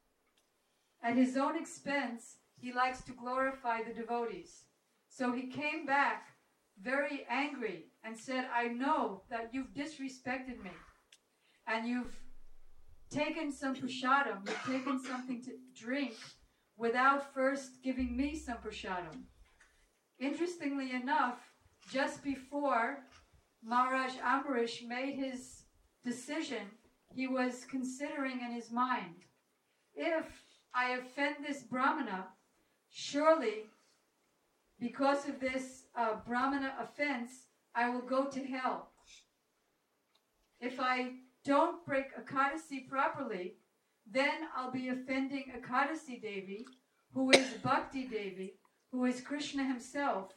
S5: At his own expense, he likes to glorify the devotees. So he came back very angry and said, I know that you've disrespected me, and you've taken some prasadam, you've taken something to drink without first giving me some prasadam. Interestingly enough, just before Maharaj Ambarish made his decision, he was considering in his mind, if I offend this Brahmana, surely because of this uh, Brahmana offense, I will go to hell. If I don't break Ekadasi properly, then I'll be offending Ekadasi Devi, who is Bhakti Devi, who is Krishna himself.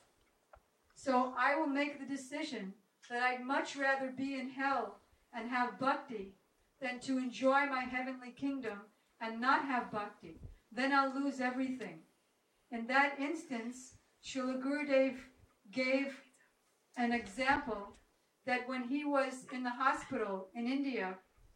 S5: So I will make the decision that I'd much rather be in hell and have bhakti than to enjoy my heavenly kingdom and not have bhakti. Then I'll lose everything. In that instance, Srila Gurudev gave an example that when he was in the hospital in India,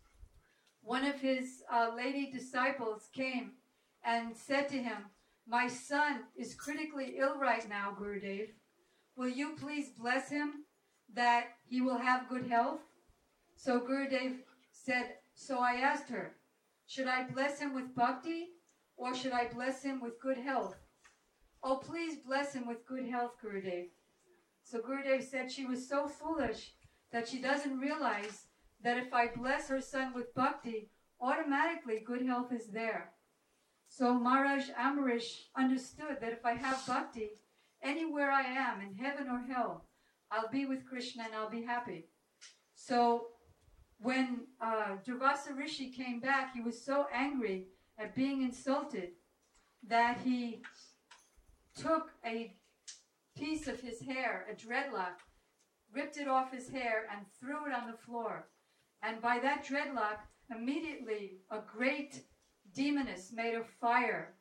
S5: one of his uh, lady disciples came and said to him, "My son is critically ill right now, Gurudev. Will you please bless him that he will have good health?" So Gurudev said, so I asked her, should I bless him with bhakti or should I bless him with good health? "Oh, please bless him with good health, Gurudev." So Gurudev said she was so foolish that she doesn't realize that if I bless her son with bhakti, automatically good health is there. So Maharaj Ambarish understood that if I have bhakti, anywhere I am, in heaven or hell, I'll be with Krishna and I'll be happy. So when uh, Durvasa Rishi came back, he was so angry at being insulted that he took a piece of his hair, a dreadlock, ripped it off his hair and threw it on the floor. And by that dreadlock, immediately a great demoness made of fire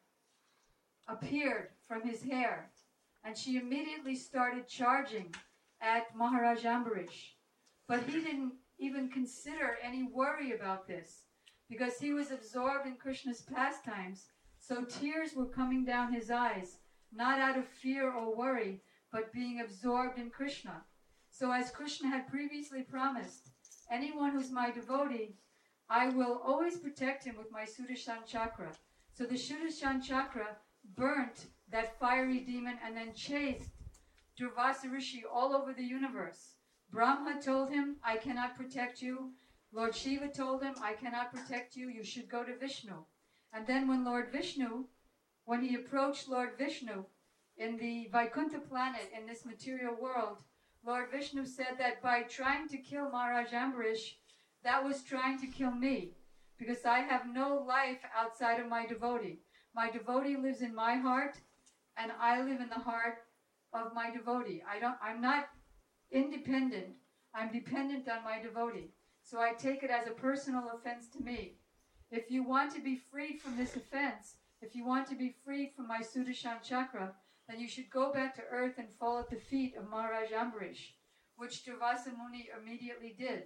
S5: appeared from his hair. And she immediately started charging at Maharaj Ambarish. But he didn't even consider any worry about this because he was absorbed in Krishna's pastimes. So tears were coming down his eyes, not out of fear or worry, but being absorbed in Krishna. So as Krishna had previously promised, anyone who's my devotee, I will always protect him with my Sudarshan chakra. So the Sudarshan chakra burnt that fiery demon and then chased Durvasa Rishi all over the universe. Brahma told him, I cannot protect you. Lord Shiva told him, I cannot protect you. You should go to Vishnu. And then when Lord Vishnu, when he approached Lord Vishnu in the Vaikuntha planet, in this material world, Lord Vishnu said that by trying to kill Maharaj Ambarish, that was trying to kill me, because I have no life outside of my devotee. My devotee lives in my heart, and I live in the heart of my devotee. I don't, I'm not independent. I'm dependent on my devotee. So I take it as a personal offense to me. If you want to be freed from this offense, if you want to be freed from my Sudarshan chakra, then you should go back to earth and fall at the feet of Maharaj Ambarish, which Durvasa Muni immediately did.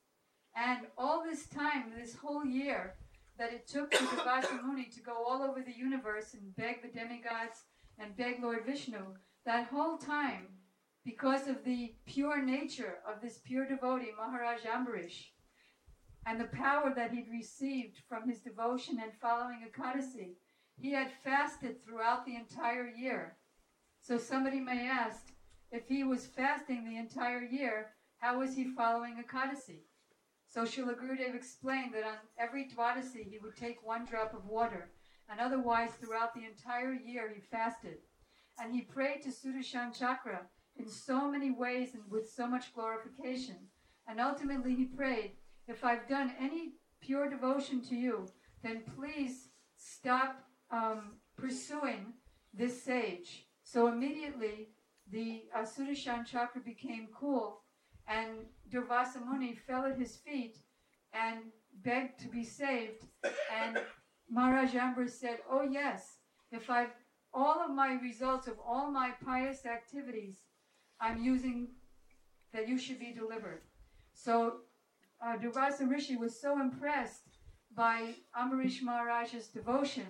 S5: And all this time, this whole year, that it took for Durvasa Muni to go all over the universe and beg the demigods and beg Lord Vishnu, that whole time, because of the pure nature of this pure devotee, Maharaj Ambarish, and the power that he'd received from his devotion and following Ekadasi, he had fasted throughout the entire year. So somebody may ask, if he was fasting the entire year, how was he following Ekadasi? So Srila Gurudev explained that on every Dwadasi he would take one drop of water, and otherwise throughout the entire year he fasted. And he prayed to Sudarshan Chakra in so many ways and with so much glorification. And ultimately he prayed, if I've done any pure devotion to you, then please stop um, pursuing this sage. So immediately the uh, Sudarshan Chakra became cool, and Durvasa Muni fell at his feet and begged to be saved. And Maharaj Ambarish said, oh yes, if I've all of my results of all my pious activities, I'm using that you should be delivered. So uh, Durvasa Rishi was so impressed by Ambarish Maharaj's devotion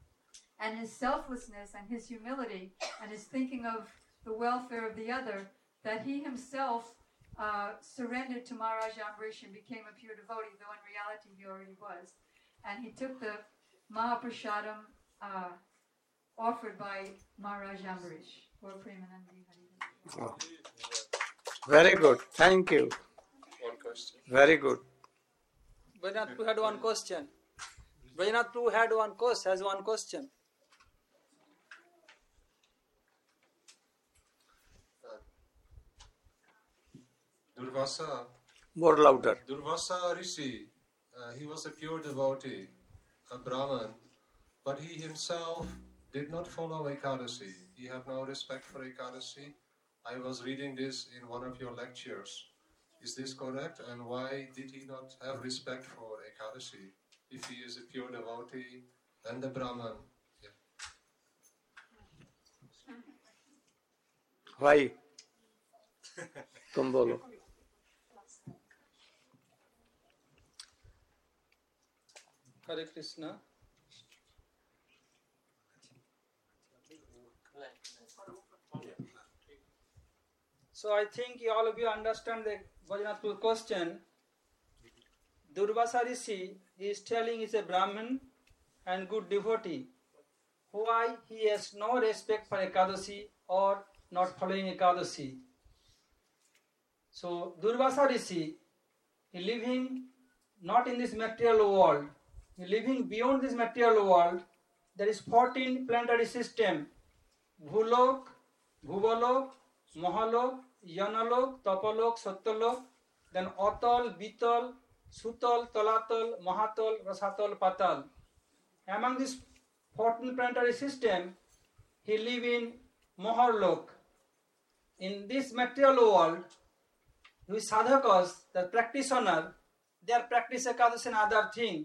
S5: and his selflessness and his humility and his thinking of the welfare of the other, that he himself uh, surrendered to Maharaj Ambarish and became a pure devotee, though in reality he already was. And he took the Mahaprasadam uh, offered by Maharaj Ambarish or Premanandi Hari.
S1: Oh. Very good. Thank you.
S2: One question.
S1: Very good.
S3: Brajanath Prabhu had one question. Brajanath Prabhu had one question, has one question.
S2: Durvasa,
S1: More louder.
S2: Durvasa Rishi, uh, he was a pure devotee, a Brahman, but he himself did not follow Ekadasi. He had no respect for Ekadasi. I was reading this in one of your lectures. Is this correct? And why did he not have respect for Ekadasi if he is a pure devotee and a Brahman? Yeah.
S1: Why? तुम बोलो.
S3: Hare Krishna. So I think you- all of you understand the Brajanath Prabhu question. Durvasa Rishi is telling he's a Brahmin and good devotee. Why he has no respect for Ekadasi or not following Ekadasi? So Durvasa Rishi is living not in this material world. He is living beyond this material world. There is fourteen planetary system. Bhulok, Bhuvalok, Mahalok, Yanalok, Tapalok, Satyalok, then Atal, Bital, Sutal, Talatal, Mahatal, Rasatal, Patal. Among this fourteen planetary system, he live in Maharlok. In this material world, with sadhakas, the practitioner, they are practice Ekadasi and other thing.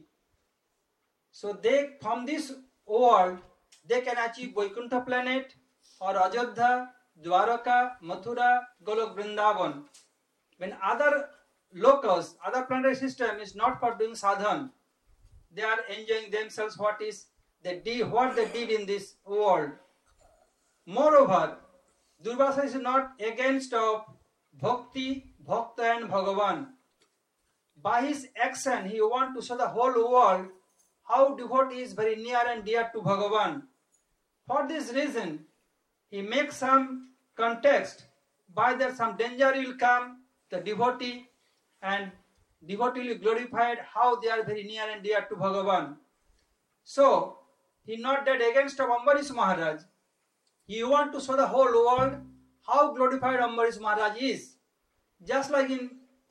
S3: So they, from this world, they can achieve Vaikuntha planet or Ajodhya, Dwaraka, Mathura, Golok, Vrindavan. When other locals, other planetary system is not for doing sadhan, they are enjoying themselves what is they did, what they did in this world. Moreover, Durvasa is not against of Bhakti, Bhakta and Bhagavan. By his action, he wants to show the whole world how devotee is very near and dear to Bhagavan. For this reason, he makes some context. By that some danger will come, the devotee and devotee will glorified how they are very near and dear to Bhagavan. So, he not that against of Ambarish Maharaj. He want to show the whole world how glorified Ambarish Maharaj is. Just like in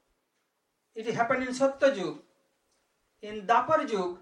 S3: it happened in Satyajug. In Dapar Jug,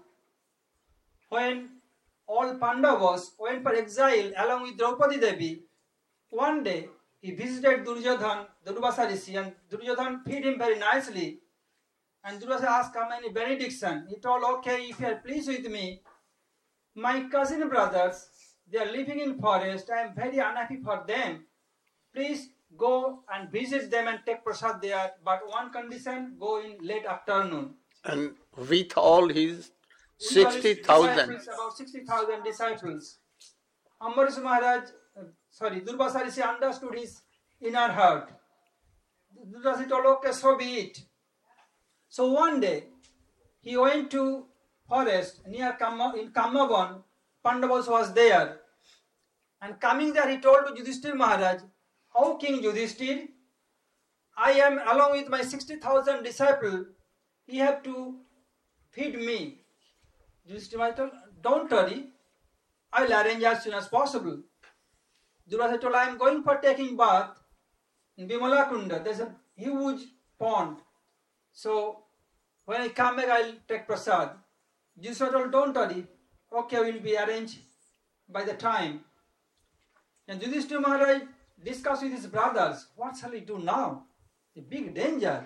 S3: when all Pandavas went for exile along with Draupadi Devi, one day he visited Duryodhan, Durvasa Rishi, and Duryodhan feed him very nicely. And Durvasa asked how many benediction. He told, okay, if you are pleased with me, my cousin brothers, they are living in forest. I am very unhappy for them. Please go and visit them and take prasad there. But one condition, go in late afternoon.
S1: And with all his
S3: With all his
S1: sixty thousand.
S3: disciples, about sixty thousand disciples. Ambarish Maharaj, uh, sorry, Durvasa Rishi understood his inner heart. Durvasa told, okay, so be it. So one day, he went to forest near Kamma, in Kammavan. Pandavas was there. And coming there, he told to Yudhishthir Maharaj, "O King Yudhishthir, I am along with my sixty thousand disciples. You have to feed me." Yudhishthir Maharaj told, "Don't worry, I will arrange as soon as possible." Durvasa told, "I am going for taking bath in Bimala Kunda. There is a huge pond. So when I come back, I will take prasad." Yudhishthir told, "Don't worry, okay, will be arranged by the time." And Yudhishthir Maharaj discussed with his brothers, what shall we do now? A big danger.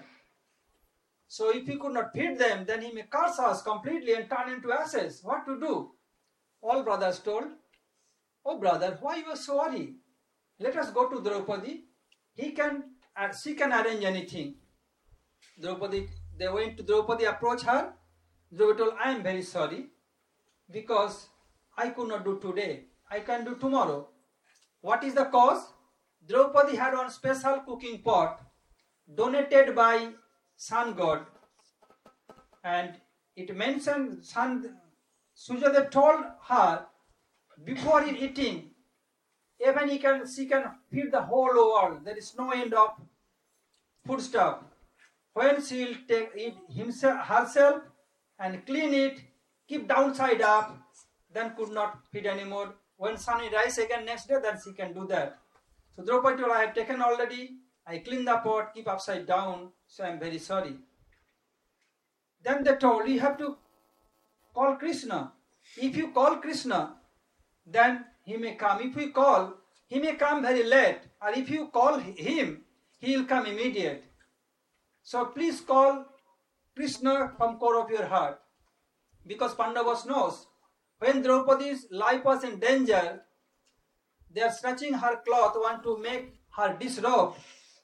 S3: So if he could not feed them, then he may curse us completely and turn into ashes. What to do? All brothers told, "Oh brother, why you are so worried? Let us go to Draupadi. He can, she can arrange anything." Draupadi, they went to Draupadi, approached her. Draupadi told, "I am very sorry because I could not do today. I can do tomorrow." What is the cause? Draupadi had one special cooking pot donated by sun god, and it mentioned sun. Sujadev told her before he eating, even he can, she can feed the whole world. There is no end of food stuff. When she will take it himself, herself and clean it, keep downside up, then could not feed anymore. When sun will rise again next day, then she can do that. So Draupadi told, I have taken already, I clean the pot, keep upside down, so I am very sorry. Then they told, you have to call Krishna. If you call Krishna, then he may come. If you call, he may come very late. Or if you call him, he will come immediate. So please call Krishna from core of your heart. Because Pandavas knows, when Draupadi's life was in danger, they are snatching her cloth, want to make her disrobe.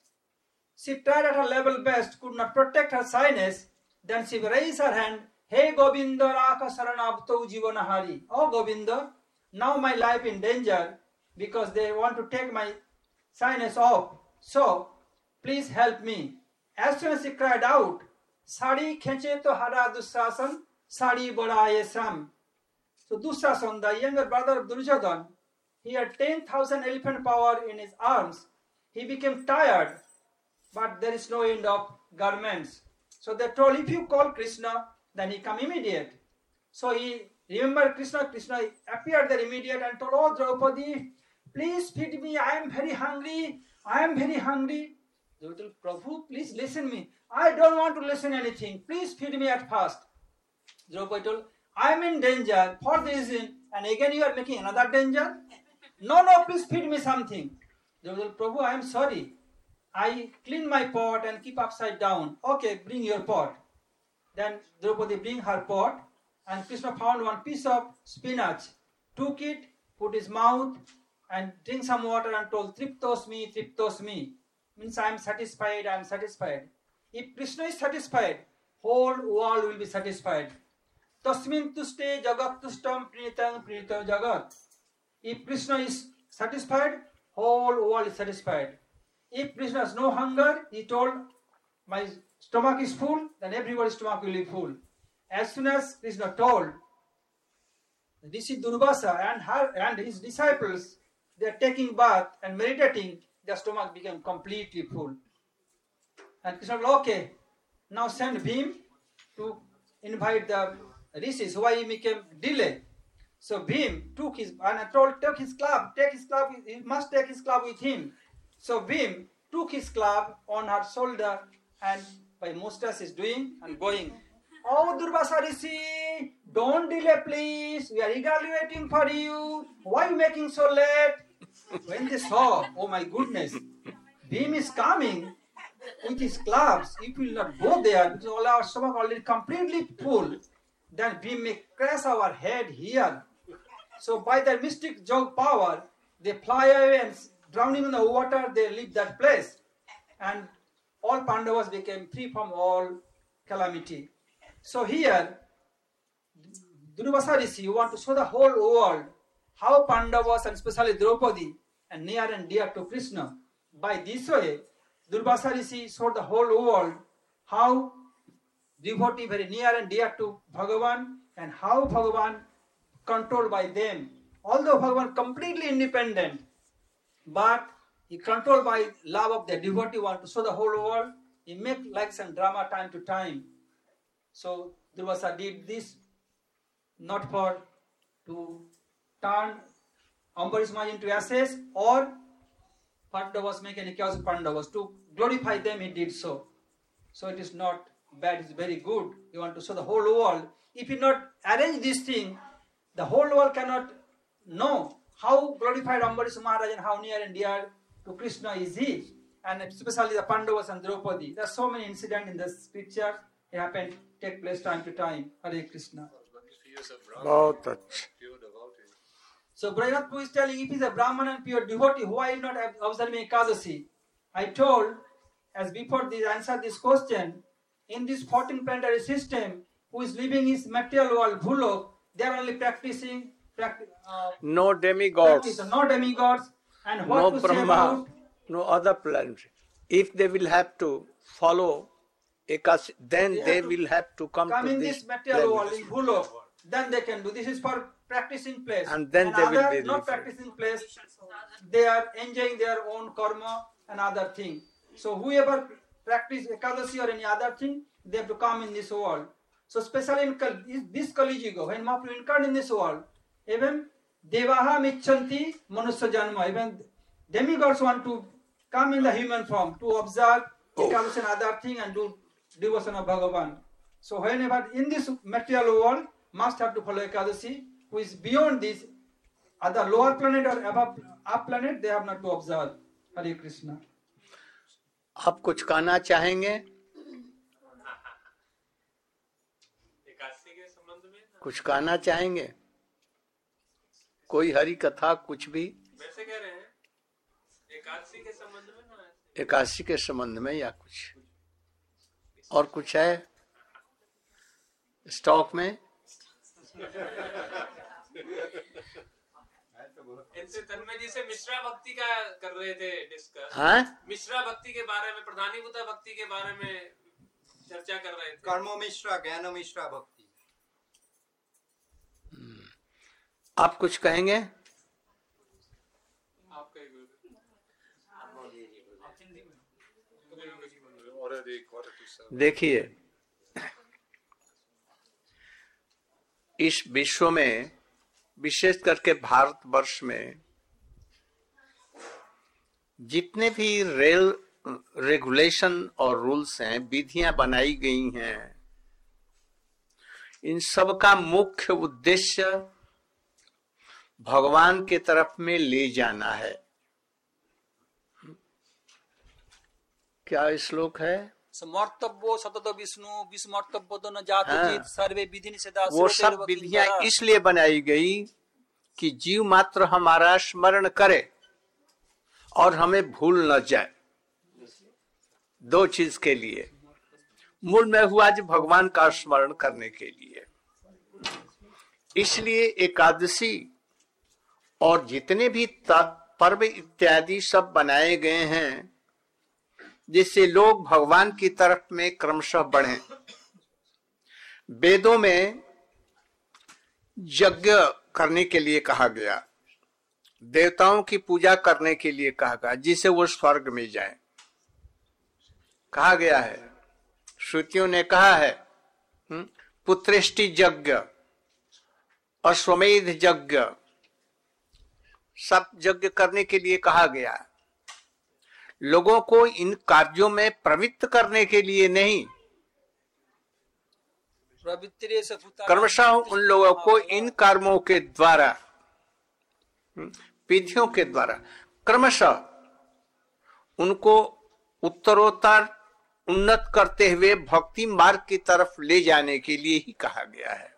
S3: She tried at her level best, could not protect her shyness. Then she raised her hand, Hey Govinda Raka Saranabto Jivanahari. Oh Govinda, now my life in danger because they want to take my shyness off. So, please help me. As soon as she cried out, Sari kheche to hara Dusasan, Sari badaye sam. So Dusasan, the younger brother of Duryodhan, he had ten thousand elephant power in his arms. He became tired, but there is no end of garments. So they told, if you call Krishna, then he come immediate. So he remembered Krishna. Krishna appeared there immediate and told, oh Draupadi, please feed me. I am very hungry. I am very hungry. Draupadi told, Prabhu, please listen me. I don't want to listen anything. Please feed me at first. Draupadi told, I am in danger for this reason. And again you are making another danger? No, no, please feed me something. Draupadi told, Prabhu, I am sorry. I clean my pot and keep upside down. Okay, bring your pot. Then Draupadi bring her pot and Krishna found one piece of spinach, took it, put his mouth and drink some water and told, Triptos me, Triptos me. Means I am satisfied, I am satisfied. If Krishna is satisfied, whole world will be satisfied. Tasmin tuste jagat tustam prinitam prinitam jagat. If Krishna is satisfied, whole world is satisfied. If Krishna has no hunger, he told, my stomach is full, then everybody's stomach will be full. As soon as Krishna told, Rishi Durvasa and her and his disciples, they are taking bath and meditating, their stomach became completely full. And Krishna told, okay, now send Bhim to invite the rishis. Why he became delay? So Bhim took his, and I told, take his club, take his club, he must take his club with him. So Bhim took his club on her shoulder and by mustache is doing and going, oh Durvasa Rishi, don't delay please, we are eagerly waiting for you. Why are you making so late? When they saw, oh my goodness, Bhim is coming with his clubs. If we will not go there, because all our stomach already completely full, then Bhim may crash our head here. So by their mystic jog power, they fly away and drowning in the water, they leave that place. And all Pandavas became free from all calamity. So here, Durvasa Rishi, you want to show the whole world how Pandavas and especially Draupadi and near and dear to Krishna. By this way, Durvasa Rishi showed the whole world how devotee very near and dear to Bhagavan and how Bhagavan controlled by them. Although Bhagavan completely independent, but he controlled by love of the devotee, want to show the whole world. He make likes and drama time to time. So Durvasa did this not for to turn Ambarish Maharaj into ashes or Pandavas make any chaos of Pandavas. To glorify them he did so. So it is not bad, it's very good. You want to show the whole world. If you not arrange this thing, the whole world cannot know how glorified Ambarish Maharaj and how near and dear to Krishna is he. And especially the Pandavas and Draupadi. There are so many incidents in this picture. It happen, take place time to time. Hare Krishna.
S2: But if he is a Brahman,
S1: Bahut achha.
S2: pure devotee,
S3: So Brahmat Prabhu is telling, if he is a Brahman and pure devotee, why not observing Ekadasi? I told, as before this answer this question, in this fourteen planetary system, who is living his material world, Bhulok, they are only practicing, practi- uh,
S1: No demigods,
S3: practice, no demigods, and what
S1: no
S3: to say
S1: Brahma,
S3: about
S1: no other planet. If they will have to follow Ekasi, then
S3: They
S1: they
S3: have to
S1: will have to come,
S3: come
S1: to
S3: in
S1: this
S3: this material world,
S1: planet.
S3: in Bhulok. then they can do. This is for practicing place.
S1: And then they will
S3: other
S1: be
S3: not
S1: relieved.
S3: practicing place, they are enjoying their own karma and other thing. So whoever practice Ekadashi or any other thing, they have to come in this world. So especially in Kal- this Kali Yuga, when Mahaprabhu incarnate in this world, even Devaha Michanti Manusya Janma, even demigods want to come in the human form to observe Ekadashi and other thing and do devotion of Bhagavan. So whenever in this material world, must have to follow Ekadashi, who is beyond this, other lower planet or above up planet, they have not to observe. Hare Krishna.
S1: आप कुछ कहना चाहेंगे? कुछ कहना चाहेंगे? कोई हरि कथा कुछ भी?
S6: वैसे कह रहे हैं एकादशी के संबंध में ना,
S1: एकादशी के संबंध में या कुछ और कुछ है स्टॉक में?
S6: इनसे तन्मय जी से मिश्रा भक्ति का कर रहे थे डिस्कस।
S1: हाँ?
S6: मिश्रा भक्ति के बारे में, प्रधानीभूता भक्ति के बारे में चर्चा कर रहे थे।
S7: कर्मो मिश्रा, ज्ञान मिश्रा भक्ति।
S1: आप कुछ कहेंगे?
S6: आप कहेंगे
S1: देखिए, इस विश्व में विशेष करके भारतवर्ष में जितने भी रेल रेगुलेशन और रूल्स हैं, विधियां बनाई गई हैं, इन सब का मुख्य उद्देश्य भगवान के तरफ में ले जाना है। क्या श्लोक है?
S3: समर्तव्यो सतत विष्णु विस्मर्तव्यो तो न जातु
S1: हाँ।
S3: चित सर्वे विधि निषेधा।
S1: वो सब विधियां इसलिए बनाई गई कि जीव मात्र हमारा स्मरण करे और हमें भूल न जाए। दो चीज के लिए, मूल में हुआ जो भगवान का स्मरण करने के लिए। इसलिए एकादशी और जितने भी पर्व इत्यादि सब बनाए गए हैं जिससे लोग भगवान की तरफ में क्रमशः बढ़ें। वेदों में यज्ञ करने के लिए कहा गया, देवताओं की पूजा करने के लिए कहा गया जिससे वो स्वर्ग में जाए, कहा गया है। श्रुतियों ने कहा है पुत्रेष्टि यज्ञ, अश्वमेध यज्ञ, सब यज्ञ करने के लिए कहा गया। लोगों को इन कार्यों में प्रवृत्त करने के लिए नहीं, क्रमशः उन लोगों को इन कर्मों के द्वारा, विधियों के द्वारा क्रमशः उनको उत्तरोत्तर उन्नत करते हुए भक्ति मार्ग की तरफ ले जाने के लिए ही कहा गया है।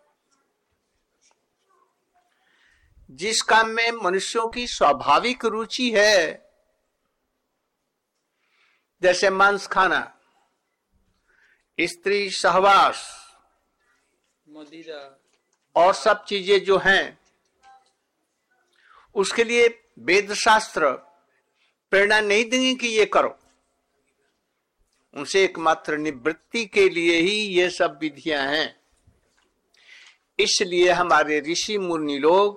S1: जिस काम में मनुष्यों की स्वाभाविक रुचि है, जैसे मांस खाना, स्त्री सहवास और सब चीजें जो हैं, उसके लिए वेद शास्त्र प्रेरणा नहीं देंगे कि ये करो। उनसे एकमात्र निवृत्ति के लिए ही ये सब विधियां हैं। इसलिए हमारे ऋषि मुनि लोग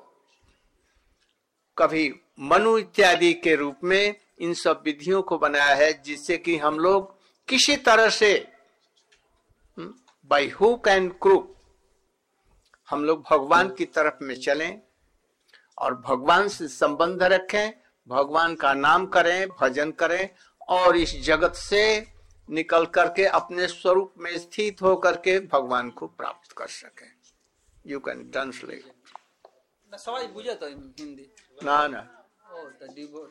S1: कभी मनु इत्यादि के रूप में इन सब विधियों को बनाया है जिससे कि हम लोग किसी तरह से बाय हुक एंड क्रूक हम लोग भगवान की तरफ में चलें और भगवान से संबंध रखें, भगवान का नाम करें, भजन करें और इस जगत से निकल करके अपने स्वरूप में स्थित होकर के भगवान को प्राप्त कर सकें। You can translate.
S3: सवाई बुझा तो हिंदी
S1: ना ना
S3: oh the devote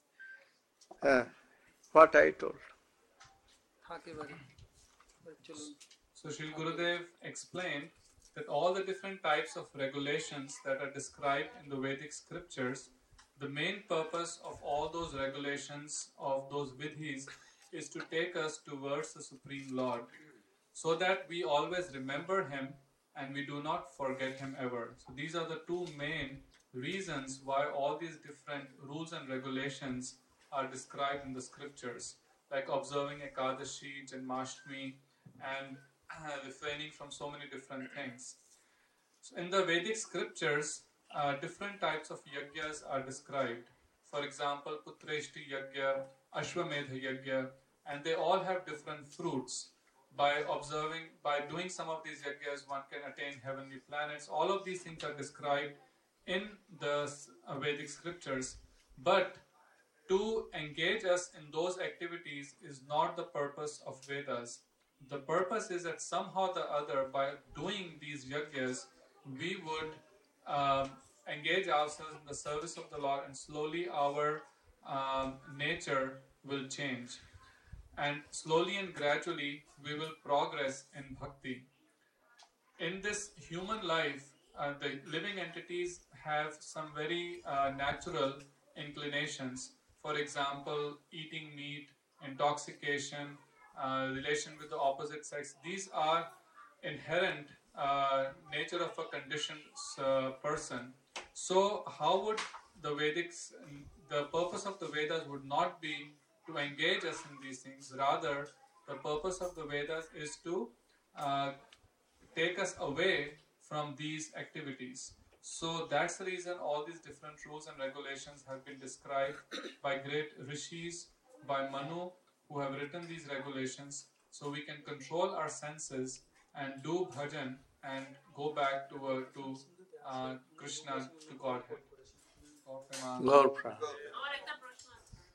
S1: what I told.
S3: हाँ के बारे चलो।
S8: So Srila Gurudev explained that all the different types of regulations that are described in the Vedic scriptures, the main purpose of all those regulations, of those vidhis, is to take us towards the Supreme Lord, so that we always remember Him and we do not forget Him ever. So these are the two main reasons why all these different rules and regulations are described in the scriptures, like observing Ekadashi, Janmashtami, and uh, refraining from so many different things. So in the Vedic scriptures, uh, different types of yajnas are described. For example, Putreshti Yajna, Ashwamedha Yajna, and they all have different fruits. By observing, by doing some of these yajnas, one can attain heavenly planets. All of these things are described in the Vedic scriptures. But to engage us in those activities is not the purpose of Vedas. The purpose is that somehow or the other, by doing these yajnas, we would um, engage ourselves in the service of the Lord, and slowly our um, nature will change. And slowly and gradually we will progress in bhakti. In this human life, uh, the living entities have some very uh, natural inclinations. For example, eating meat, intoxication, uh, relation with the opposite sex. These are inherent uh, nature of a conditioned uh, person. So how would the Vedics, the purpose of the Vedas would not be to engage us in these things. Rather, the purpose of the Vedas is to uh, take us away from these activities. So that's the reason all these different rules and regulations have been described by great rishis, by Manu, who have written these regulations, so we can control our senses and do bhajan and go back to uh, to uh, Krishna, to Godhead.
S1: Gaur Pranav.
S4: और एक ना प्रश्न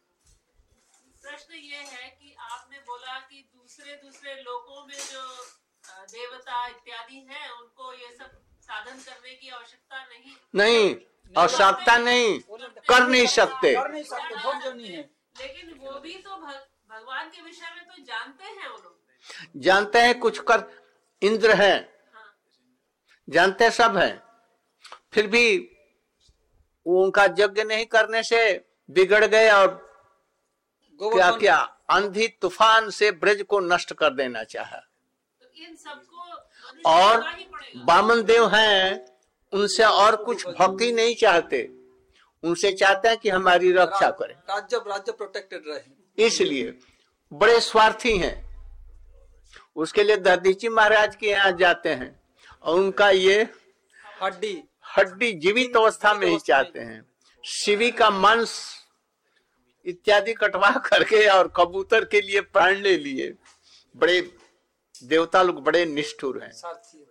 S4: प्रश्न ये है कि आपने बोला कि दूसरे दूसरे लोकों में जो अ, देवता इत्यादि हैं उनको ये सब साधन करने की आवश्यकता नहीं
S1: नहीं, आवश्यकता नहीं, कर नहीं सकते।
S3: कर नहीं सकते, भोग जो नहीं है।
S4: लेकिन वो भी तो भग, भगवान के विषय में तो जानते हैं वो लोग।
S1: जानते हैं कुछ कर, इंद्र है, जानते सब हैं, फिर भी वो उनका यज्ञ नहीं करने से बिगड़ गए और क्या क्या आंधी तूफान से ब्रज को नष्ट कर देना चाहा।
S4: तो इन सबको
S1: और
S4: करना ही पड़ेगा।
S1: वामन देव हैं, उनसे और कुछ भक्ति नहीं चाहते, उनसे चाहते हैं कि हमारी रक्षा करें,
S3: राज्य राज्य प्रोटेक्टेड रहे,
S1: इसलिए बड़े स्वार्थी हैं। उसके लिए दधीची महाराज के यहाँ जाते हैं और उनका ये
S3: हड्डी
S1: हड्डी जीवित अवस्था में ही चाहते हैं, शिवी का मांस इत्यादि कटवा करके और कबूतर के लिए प्राण ले लिए। बड़े देवता लोग बड़े निष्ठुर हैं।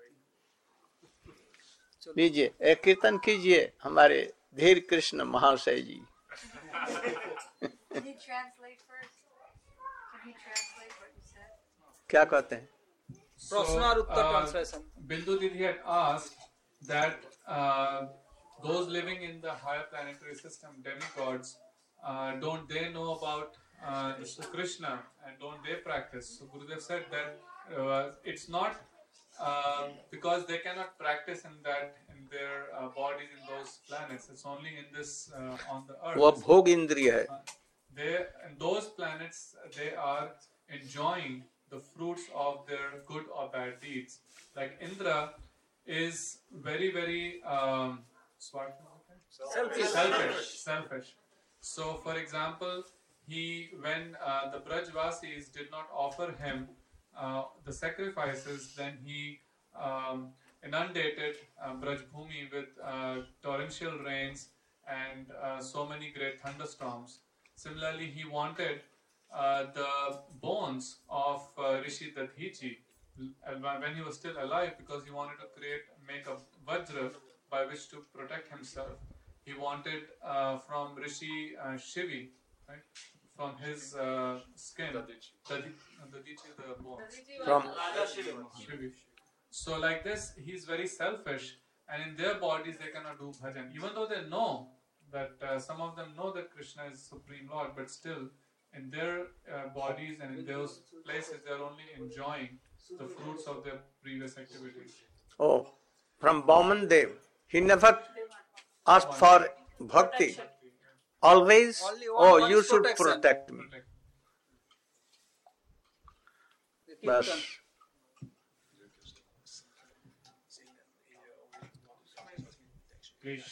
S1: लीजिए एक कीर्तन कीजिए हमारे धीर कृष्ण महाशय जी।
S5: Can you translate first? Can you translate what you said?
S1: क्या कहते हैं?
S3: प्रश्न और उत्तर
S8: uh,
S3: translation.
S8: Bindu Didi had asked that uh, those living in the higher planetary system, demigods, uh, don't they know about uh, Krishna and don't they practice? So Gurudev said that uh, it's not uh, because they cannot practice in that in their uh, bodies in those planets. It's only in this uh, on the earth.
S1: वो भोग इंद्रिय है।
S8: Uh, they in those planets they are enjoying the fruits of their good or bad deeds. Like Indra is very very um,
S3: Selfish.
S8: selfish, selfish. So, for example, he when uh, the Brajvasis did not offer him uh, the sacrifices, then he um, inundated uh, Brajbhumi with uh, torrential rains and uh, so many great thunderstorms. Similarly, he wanted uh, the bones of uh, Rishi Dadhichi when he was still alive, because he wanted to create, make a vajra by which to protect himself. He wanted uh, from Rishi uh, Shivi, right, from his uh, skin, Dadichi, the bones.
S1: From
S8: Shivi. So like this, he's very selfish, and in their bodies they cannot do bhajan, even though they know that uh, some of them know that Krishna is Supreme Lord, but still in their uh, bodies and in those places they are only enjoying the fruits of their previous activities.
S1: Oh, from Bauman Dev, he never asked for bhakti. Always,
S3: Only one
S1: oh,
S3: wants
S1: you should
S3: protection.
S1: protect me.
S3: कीर्तन।
S1: बस।